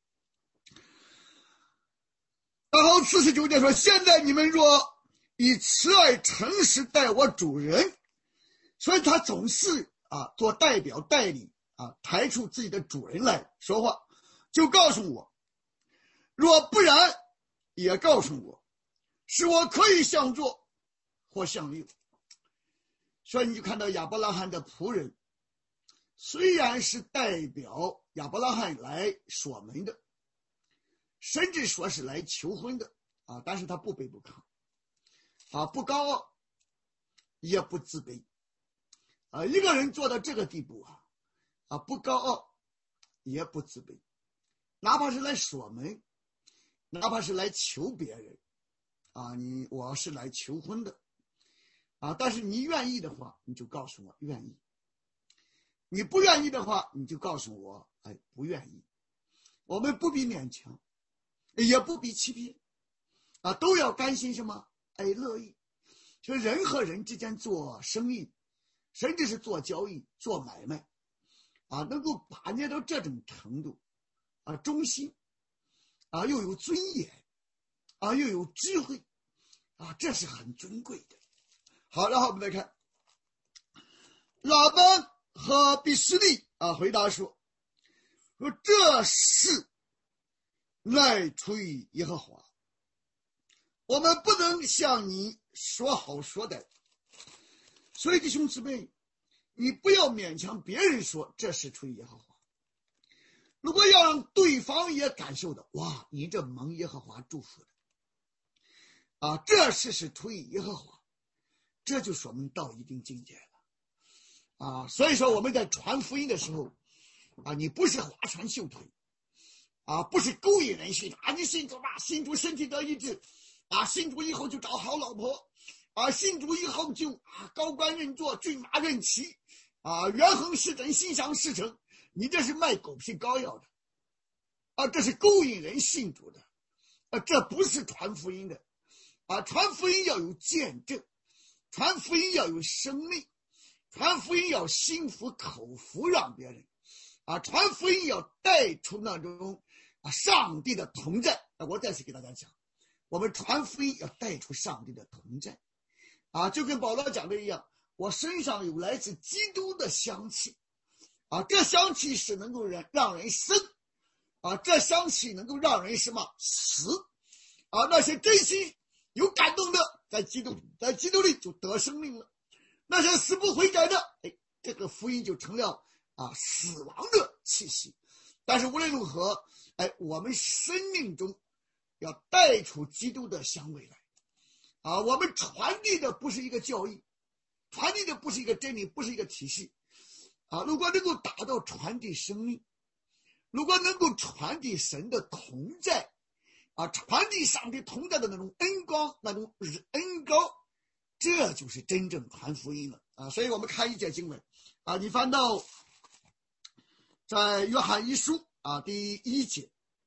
然后四十九节说：现在你们若以慈爱诚实待我主人，所以他总是啊做代表代理啊，抬出自己的主人来说话，就告诉我，若不然也告诉我，是我可以向左或向右。所以你就看到亚伯拉罕的仆人虽然是代表亚伯拉罕来锁门的，甚至说是来求婚的啊，但是他不卑不亢啊，不高傲也不自卑啊，一个人做到这个地步啊啊，不高傲也不自卑，哪怕是来锁门，哪怕是来求别人啊，你我是来求婚的啊，但是你愿意的话，你就告诉我愿意；你不愿意的话，你就告诉我，哎，不愿意。我们不必勉强，也不必欺骗，啊，都要甘心什么？哎，乐意。就人和人之间做生意，甚至是做交易、做买卖，啊，能够把捏到这种程度，啊，忠心，啊，又有尊严，啊，又有智慧，啊，这是很尊贵的。好，然后我们再看，拉班和比斯利啊回答说：“说这事乃出于耶和华，我们不能向你说好说歹。所以弟兄姊妹，你不要勉强别人说这是出于耶和华。如果要让对方也感受到，哇，你这蒙耶和华祝福的啊，这事是出于耶和华，这就说明到一定境界了啊。所以说我们在传福音的时候啊，你不是划船秀腿啊，不是勾引人心啊，你信主吧，信主身体得医治啊，信主以后就找好老婆啊，信主以后就啊高官任座，骏马任骑啊，元亨市镇，心想事成。你这是卖狗皮膏药的啊，这是勾引人信主的啊，这不是传福音的啊。传福音要有见证，传福音要有生命，传福音要心服口服让别人啊，传福音要带出那种啊上帝的同在。我再次给大家讲，我们传福音要带出上帝的同在啊，就跟保罗讲的一样，我身上有来自基督的香气啊，这香气是能够让让人生啊，这香气能够让人什么死啊？那些真心有感动的，在基督在基督里就得生命了；那些死不悔改的，哎，这个福音就成了啊死亡的气息。但是无论如何，哎，我们生命中要带出基督的香味来啊！我们传递的不是一个教义，传递的不是一个真理，不是一个体系啊！如果能够达到传递生命，如果能够传递神的同在啊，传递上帝同在的那种恩光，那种恩高，这就是真正传福音了啊！所以我们看一节经文啊，你翻到在约翰一书啊第一节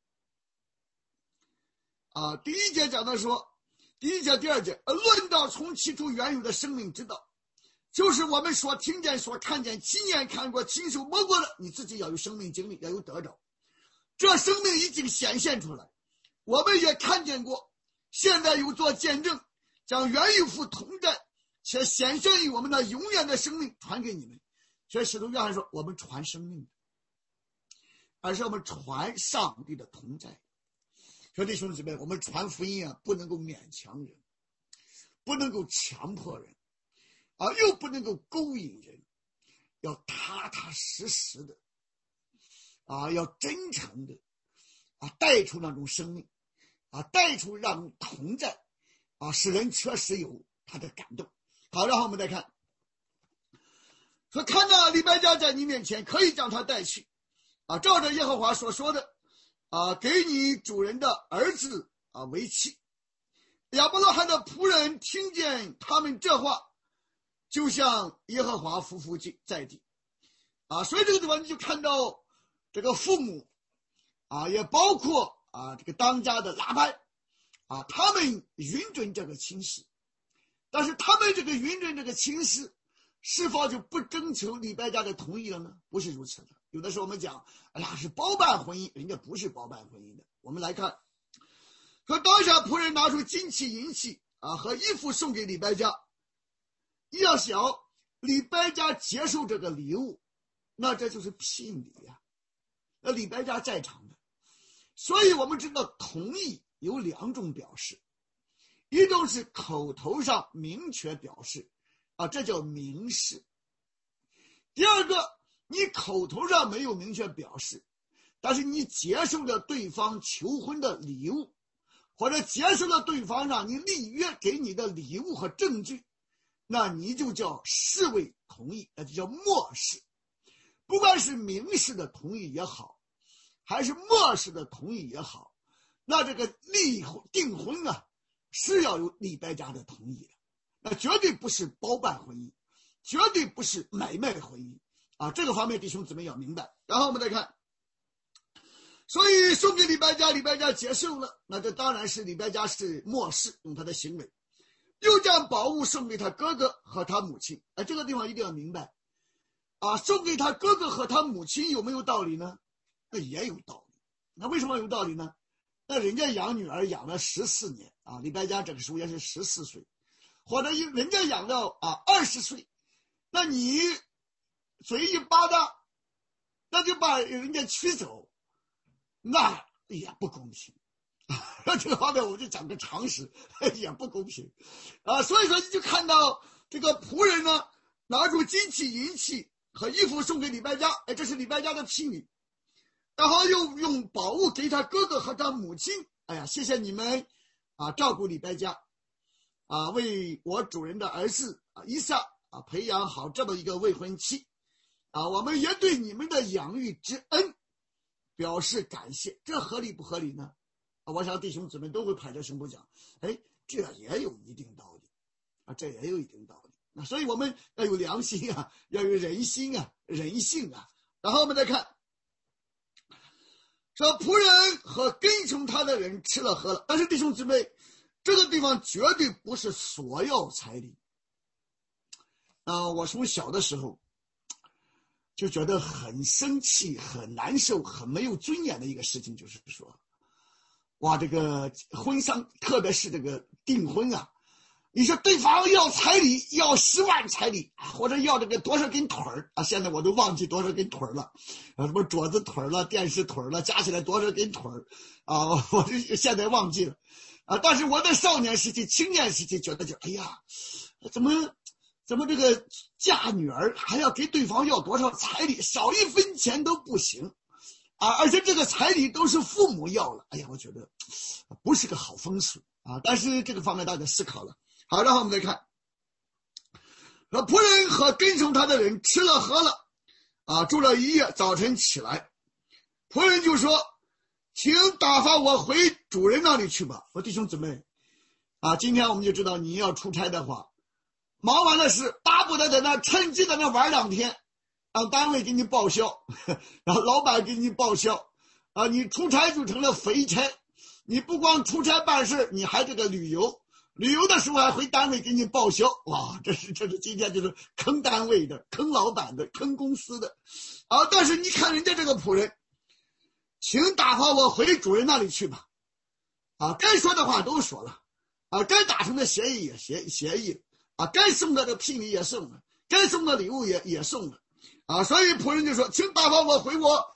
啊，第一节讲的说，第一节第二节，论到从起初原有的生命之道，就是我们所听见所看见亲眼看过亲手摸过的，你自己要有生命经历，要有得着，这生命已经显现出来，我们也看见过，现在有做见证，将原与父同在且显现于我们的永远的生命传给你们。所以使徒约翰说，我们传生命而是我们传上帝的同在。说弟兄姊妹，我们传福音啊，不能够勉强人，不能够强迫人，啊，又不能够勾引人，要踏踏实实的，啊，要真诚的，啊，带出那种生命，啊，带出让同在，啊，使人确实有他的感动。好，然后我们再看，说看到利百加在你面前，可以将他带去，啊，照着耶和华所说的，啊，给你主人的儿子啊为妻。亚伯拉罕的仆人听见他们这话，就向耶和华匍匐在地，啊，所以这个地方你就看到这个父母，啊，也包括啊这个当家的拉班，啊，他们允准这个亲事，但是他们这个允准这个亲事，是否就不征求利百加的同意了呢？不是如此的。有的时候我们讲，哎呀，是包办婚姻，人家不是包办婚姻的。我们来看，说当下仆人拿出金器、银器啊和衣服送给利百加，要想利百加接受这个礼物，那这就是聘礼呀、啊。那利百加在场的，所以我们知道同意有两种表示，一种是口头上明确表示，啊，这叫明示；第二个，你口头上没有明确表示，但是你接受了对方求婚的礼物，或者接受了对方让你立约给你的礼物和证据，那你就叫视为同意，那就叫默示。不管是明示的同意也好，还是默示的同意也好，那这个立婚订婚啊，是要有利百加的同意的，那绝对不是包办婚姻，绝对不是买卖婚姻啊！这个方面弟兄姊妹要明白。然后我们再看，所以送给利百加，利百加接受了，那这当然是利百加是漠视，用他的行为，又将宝物送给他哥哥和他母亲。哎，这个地方一定要明白啊！送给他哥哥和他母亲有没有道理呢？那也有道理。那为什么有道理呢？那人家养女儿养了十四年啊，利百加这个时候也是十四岁，或者人家养到啊二十岁，那你嘴一巴掌，那就把人家娶走，那也不公平。这个方面我们就讲个常识，也不公平啊。所以说你就看到这个仆人呢，拿出金器、银器和衣服送给利百加，哎，这是利百加的聘礼。然后又用宝物给他哥哥和他母亲，哎呀，谢谢你们啊，照顾利百加啊，为我主人的儿子啊以撒啊培养好这么一个未婚妻啊，我们也对你们的养育之恩表示感谢。这合理不合理呢？啊，我想弟兄姊妹都会拍着胸脯讲，哎，这也有一定道理啊，这也有一定道理。那所以我们要有良心啊，要有人心啊，人性啊。然后我们再看，说仆人和跟从他的人吃了喝了，但是弟兄姊妹，这个地方绝对不是索要彩礼。啊、呃，我从小的时候就觉得很生气、很难受、很没有尊严的一个事情，就是说，哇，这个婚丧，特别是这个订婚啊，你说对方要彩礼，要十万彩礼，或者要这个多少根腿儿啊？现在我都忘记多少根腿儿了，啊，什么桌子腿儿了、电视腿儿了，加起来多少根腿儿啊？我这现在忘记了啊。但是我在少年时期、青年时期觉得就，哎呀，怎么怎么这个嫁女儿还要给对方要多少彩礼，少一分钱都不行啊！而且这个彩礼都是父母要了，哎呀，我觉得不是个好风俗啊。但是这个方面大家思考了。好，然后我们再看，说仆人和跟从他的人吃了喝了，啊，住了一夜，早晨起来，仆人就说：“请打发我回主人那里去吧。”我弟兄姊妹，啊，今天我们就知道你要出差的话，忙完了事，巴不得在那趁机在那玩两天，让单位给你报销，然后老板给你报销，啊，你出差就成了肥差，你不光出差办事，你还这个旅游。旅游的时候还回单位给你报销，哇，这是这是今天就是坑单位的、坑老板的、坑公司的，啊！但是你看人家这个仆人，请打发我回主人那里去吧，啊，该说的话都说了，啊，该达成的协议也协协议，啊，该送的这聘礼也送了，该送的礼物也也送了，啊，所以仆人就说，请打发我回我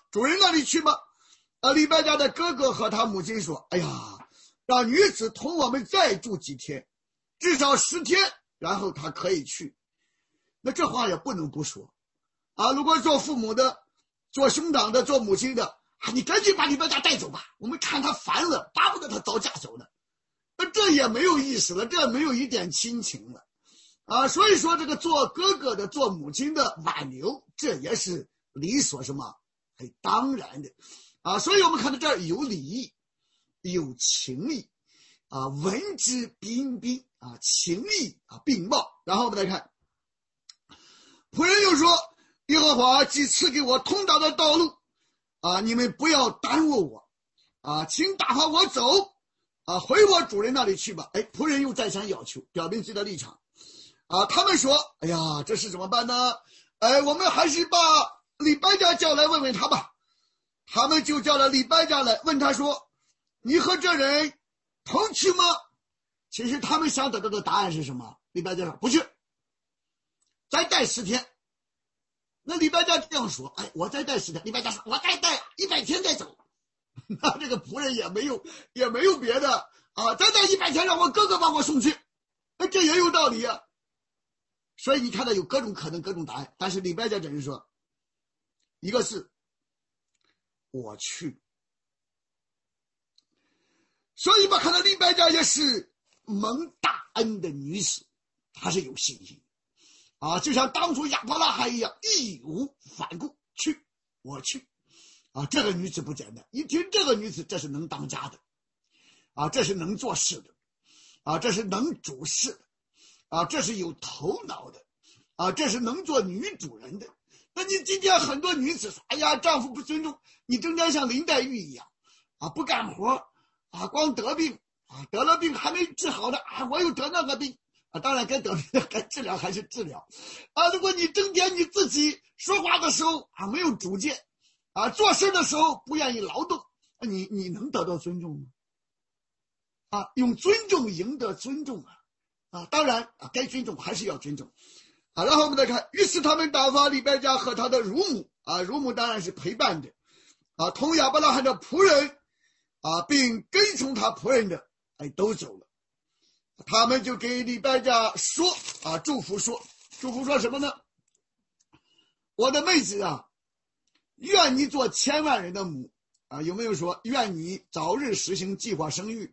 主人那里去吧。啊，李白家的哥哥和他母亲说：“哎呀，让女子同我们再住几天，至少十天，然后她可以去。”那这话也不能不说啊！如果做父母的、做兄长的、做母亲的啊，你赶紧把李白家带走吧，我们看他烦了，巴不得他早嫁走了。那这也没有意思了，这也没有一点亲情了啊！所以说，这个做哥哥的、做母亲的挽留，这也是理所什么很当然的啊！所以我们看到这儿有礼义，有情义啊，文质彬彬啊，情义啊并茂。然后我们再看，仆人又说：“耶和华既赐给我通达的道路啊，你们不要耽误我啊，请打发我走啊，回我主人那里去吧。”哎，仆人又再三要求，表明自己的立场啊。他们说：“哎呀，这是怎么办呢？哎，我们还是把李白家叫来问问他吧。”他们就叫了李白家来问他说：“你和这人同去吗？”其实他们想得到的答案是什么？李白家说：“不去，再待十天。”那李白家这样说：“哎，我再待十天。”李白家说：“我再待一百天再走。”那这个仆人也没有也没有别的啊，再待一百天让我哥哥把我送去，那这也有道理啊。所以你看到有各种可能，各种答案。但是李白家这人说，一个是我去。所以吧，看到李白家也是蒙大恩的女子，她是有信心啊，就像当初亚伯拉罕一样，义无反顾去，我去啊。这个女子不简单，一听这个女子，这是能当家的啊，这是能做事的啊，这是能主事的啊，这是有头脑的啊，这是能做女主人的。那你今天很多女子说：“哎呀，丈夫不尊重你，整天像林黛玉一样啊，不干活啊，光得病啊，得了病还没治好的啊，我又得那个病啊。”当然该得病该治疗还是治疗啊。如果你整天你自己说话的时候啊没有主见啊，做事的时候不愿意劳动，你你能得到尊重吗？啊，用尊重赢得尊重啊啊！当然啊，该尊重还是要尊重啊。然后我们再看，于是他们打发李白家和他的乳母啊，乳母当然是陪伴的啊，同亚伯拉罕的仆人啊，并跟从他仆人的哎都走了。他们就给李白家说啊，祝福说，祝福说什么呢？我的妹子啊，愿你做千万人的母啊！有没有说愿你早日实行计划生育？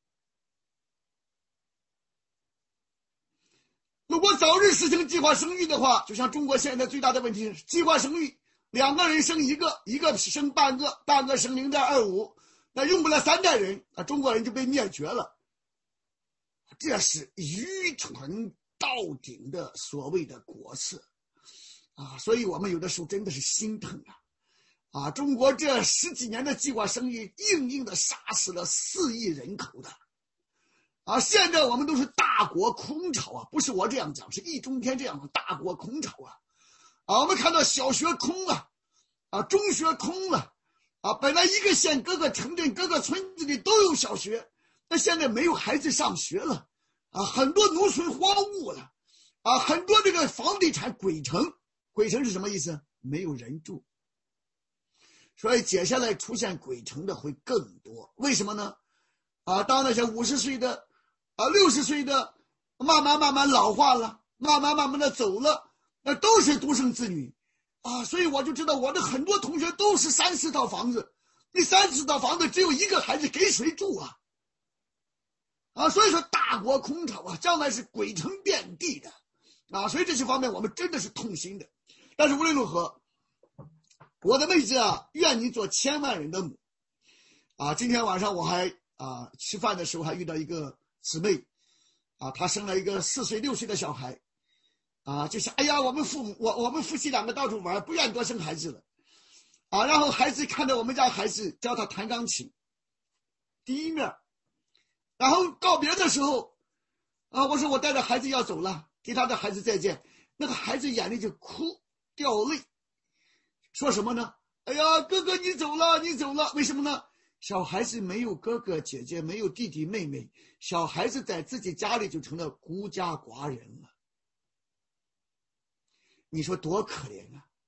如果早日实行计划生育的话，就像中国现在最大的问题是计划生育，两个人生一个，一个生半个，半个生零点二五，那用不了三代人啊，中国人就被灭绝了。这是愚蠢到顶的所谓的国策啊！所以我们有的时候真的是心疼啊！啊，中国这十几年的计划生育，硬硬的杀死了四亿人口的啊！现在我们都是大国空巢啊，不是我这样讲，是易中天这样的大国空巢啊！啊，我们看到小学空了，啊，中学空了，啊，本来一个县、各个城镇、各个村子里都有小学，那现在没有孩子上学了，啊，很多农村荒芜了，啊，很多这个房地产鬼城，鬼城是什么意思？没有人住。所以接下来出现鬼城的会更多，为什么呢？啊，当那些五十岁的啊六十岁的慢慢慢慢老化了，慢慢慢慢的走了，那都是独生子女啊。所以我就知道我的很多同学都是三四套房子，你三四套房子只有一个孩子，给谁住啊？啊，所以说大国空巢啊，将来是鬼城遍地的啊。所以这些方面我们真的是痛心的。但是无论如何，我的妹子啊，愿你做千万人的母啊！今天晚上我还啊吃饭的时候还遇到一个姊妹啊，她生了一个四岁六岁的小孩啊，就想哎呀，我们父母我我们夫妻两个到处玩，不愿多生孩子了啊。然后孩子看到我们家孩子教他弹钢琴，第一面，然后告别的时候啊，我说我带着孩子要走了，给他的孩子再见，那个孩子眼里就哭掉泪。说什么呢？哎呀，哥哥你走了，你走了，为什么呢？小孩子没有哥哥姐姐，没有弟弟妹妹，小孩子在自己家里就成了孤家寡人了。你说多可怜啊！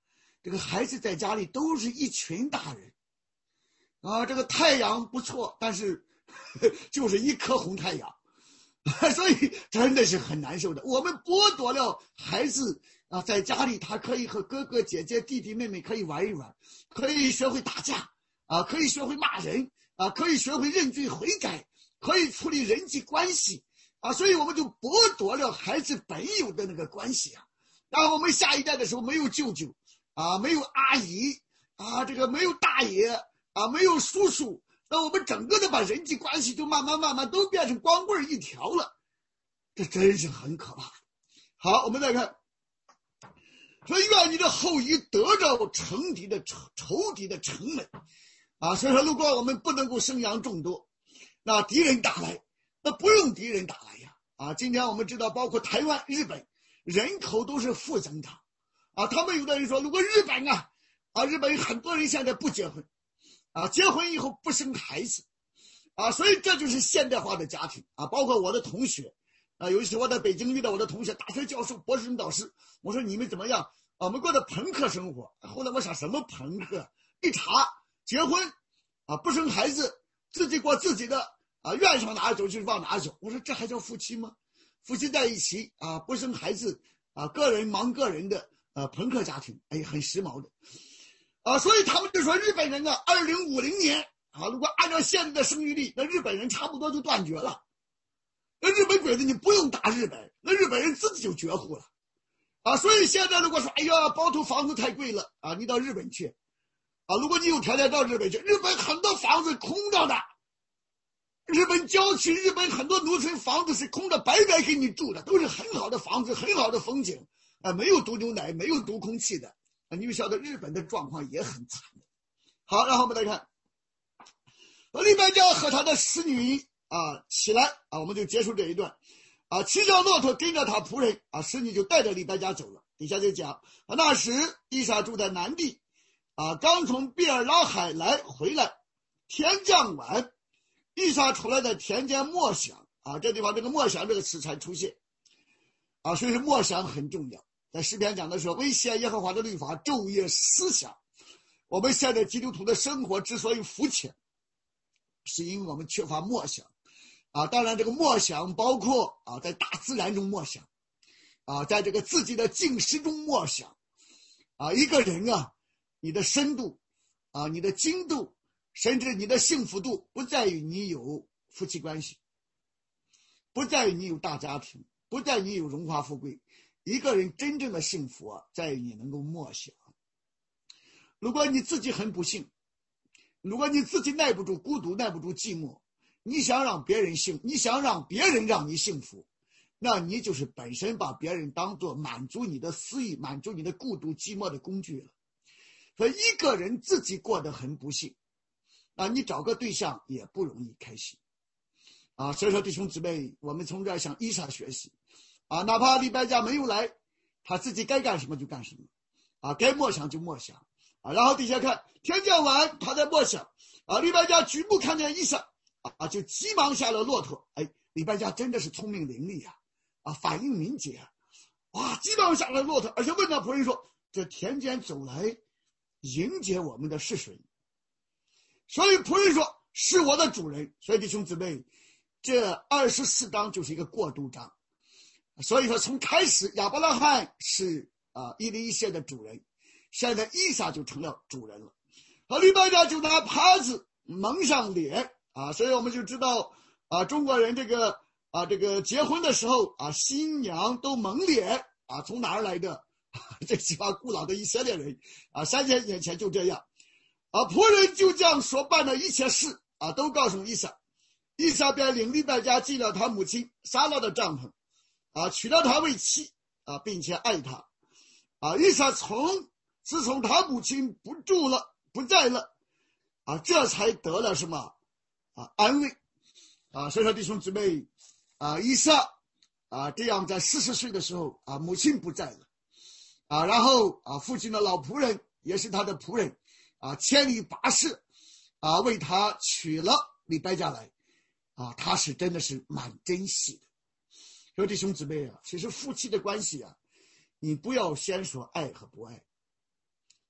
这个孩子在家里都是一群大人啊，这个太阳不错，但是呵呵就是一颗红太阳，所以真的是很难受的。我们剥夺了孩子啊，在家里他可以和哥哥姐姐弟弟妹妹可以玩一玩，可以学会打架啊，可以学会骂人啊，可以学会认罪悔改，可以处理人际关系啊，所以我们就剥夺了孩子本有的那个关系啊。然后我们下一代的时候没有舅舅啊，没有阿姨啊，这个没有大爷啊，没有叔叔，那我们整个的把人际关系就慢慢慢慢都变成光棍一条了，这真是很可怕。好，我们再看，说愿你的后裔得着仇敌的仇敌的城门啊，所以说如果我们不能够生养众多，那敌人打来，那不用敌人打来呀啊！今天我们知道，包括台湾、日本，人口都是负增长啊。他们有的人说，如果日本啊啊，日本很多人现在不结婚啊，结婚以后不生孩子啊，所以这就是现代化的家庭啊。包括我的同学啊，有一次我在北京遇到我的同学，大学教授、博士生导师，我说你们怎么样？啊，我们过的朋克生活。后来我想，什么朋克？一查，结婚啊，不生孩子，自己过自己的啊，愿上哪走就往哪走。我说这还叫夫妻吗？夫妻在一起啊，不生孩子啊，个人忙个人的呃朋克家庭，哎，很时髦的啊。所以他们就说日本人啊，二零五零年啊，如果按照现在的生育率，那日本人差不多就断绝了。那日本觉得你不用打日本，那日本人自己就绝户了啊。所以现在如果说哎呀，包头房子太贵了啊，你到日本去啊，如果你有条件到日本去，日本很多房子空着的。日本郊区，日本很多农村房子是空着，白白给你住的，都是很好的房子，很好的风景啊，没有毒牛奶，没有毒空气的啊。你们晓得日本的状况也很惨的。好，然后我们来看，李白家和他的使女啊起来啊，我们就结束这一段啊。骑上骆驼跟着他仆人啊，使女就带着李白家走了。底下就讲啊，那时伊莎住在南地啊，刚从比尔拉海来回来，天将晚。伊莎出来在田间默想啊，这地方这个默想这个词才出现啊，所以说默想很重要。在诗篇讲的时候，为献耶和华的律法昼夜思想。我们现在基督徒的生活之所以肤浅，是因为我们缺乏默想啊。当然这个默想包括啊，在大自然中默想啊，在这个自己的静思中默想啊。一个人啊，你的深度啊，你的精度，甚至你的幸福度不在于你有夫妻关系，不在于你有大家庭，不在于你有荣华富贵。一个人真正的幸福啊，在于你能够默想。如果你自己很不幸，如果你自己耐不住孤独，耐不住寂寞，你想让别人幸，你想让别人让你幸福，那你就是本身把别人当作满足你的私欲、满足你的孤独寂寞的工具了。所以一个人自己过得很不幸啊，你找个对象也不容易开心啊。所以说弟兄姊妹，我们从这儿向伊莎学习啊，哪怕李白家没有来，他自己该干什么就干什么啊，该默想就默想啊。然后底下看天将晚，他在默想啊。李白家举目看见伊莎啊，就急忙下了骆驼。哎，李白家真的是聪明伶俐啊，啊，反应敏捷啊，哇，急忙下了骆驼，而且问他仆人说：“这田间走来迎接我们的是谁？”所以仆人说：“是我的主人。”所以弟兄姊妹，这二十四章就是一个过渡章。所以说，从开始亚伯拉罕是啊以利以谢的主人，现在伊莎就成了主人了。和李白家就拿耙子蒙上脸啊，所以我们就知道啊，中国人这个啊这个结婚的时候啊，新娘都蒙脸啊，从哪儿来的？这地方古老的以色列人啊，三千年前就这样啊。仆人就将所办的一切事啊，都告诉伊莎。伊莎便领李白家进了他母亲撒拉的帐篷啊，娶了她为妻啊，并且爱她啊。伊莎从自从他母亲不住了，不在了啊，这才得了什么啊安慰啊。所以说弟兄姊妹啊，伊莎啊这样在四十岁的时候啊，母亲不在了啊，然后啊，父亲的老仆人也是他的仆人啊，千里跋涉啊，为他娶了李白家来啊，他是真的是蛮珍惜的。所以弟兄姊妹啊，其实夫妻的关系啊，你不要先说爱和不爱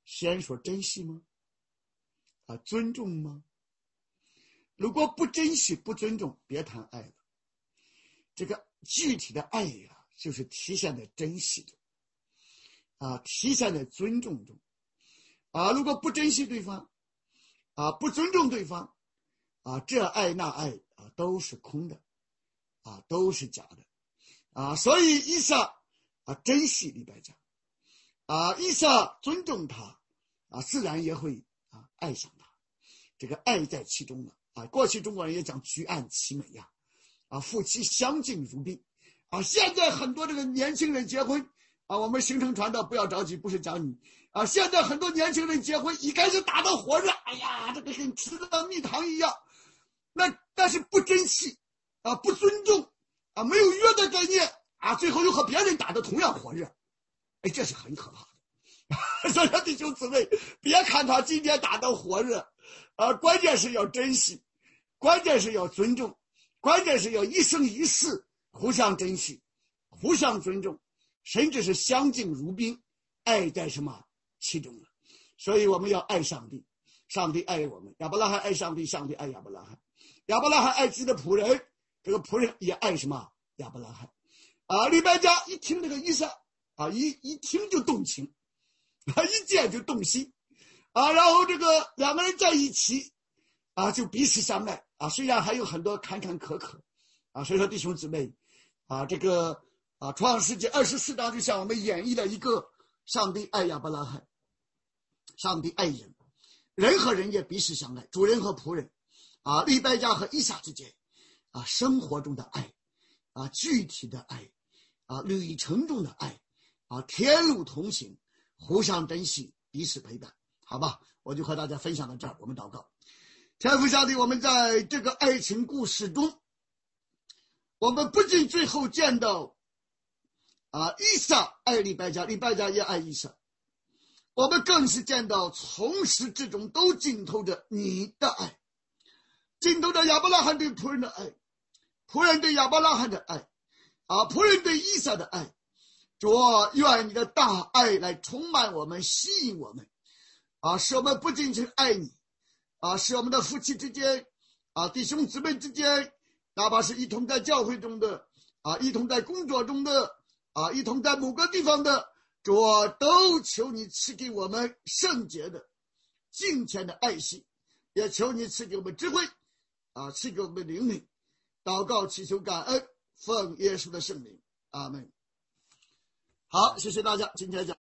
先说珍惜吗？啊，尊重吗？如果不珍惜不尊重，别谈爱了。这个具体的爱呀、啊，就是体现在珍惜中啊，体现在尊重中啊。如果不珍惜对方啊，不尊重对方啊，这爱那爱啊都是空的啊，都是假的啊。所以以撒啊珍惜利百加啊，以撒尊重他啊，自然也会啊爱上他，这个爱在其中了啊。过去中国人也讲举案齐眉呀，啊，夫妻相敬如宾啊。现在很多这个年轻人结婚啊，我们行程传道不要着急，不是讲你啊。现在很多年轻人结婚一开始打得火热，哎呀，这个跟吃的蜜糖一样，那但是不珍惜啊，不尊重啊，没有约的概念啊，最后又和别人打得同样火热，哎，这是很可怕的。所以说弟兄姊妹，别看他今天打得火热啊，关键是要珍惜，关键是要尊重，关键是要一生一世互相珍惜，互相尊重，甚至是相敬如宾，爱在什么其中了。所以我们要爱上帝，上帝爱我们，亚伯拉罕爱上帝，上帝爱亚伯拉罕，亚伯拉罕爱自己的仆人，这个仆人也爱什么亚伯拉罕啊。利百加一听这个以撒啊，一一听就动情啊，一见就动心啊，然后这个两个人在一起啊，就彼此相爱啊。虽然还有很多坎坎坷坷啊，所以说弟兄姊妹啊，这个啊创世纪二十四章就向我们演绎了一个上帝爱亚伯拉罕，上帝爱人，人和人也彼此相爱，主人和仆人啊，利百加和以撒之间啊，生活中的爱啊，具体的爱啊，旅程中的爱啊，天路同行，互相珍惜，彼此陪伴。好吧，我就和大家分享到这儿，我们祷告。天父上帝，我们在这个爱情故事中，我们不仅最后见到啊，以撒爱利百加，利百加也爱以撒，我们更是见到从始至终都浸透着你的爱，浸透着亚伯拉罕对仆人的爱，仆人对亚伯拉罕的爱啊，仆人对以撒的爱。主啊，愿你的大爱来充满我们，吸引我们啊，使我们不仅仅爱你啊，使我们的夫妻之间啊，弟兄姊妹之间，哪怕是一同在教会中的啊，一同在工作中的啊，一同在某个地方的，主啊，都求你赐给我们圣洁的敬虔的爱心，也求你赐给我们智慧啊，赐给我们灵敏。祷告祈求感恩，奉耶稣的圣名，阿门。好，谢谢大家，今天讲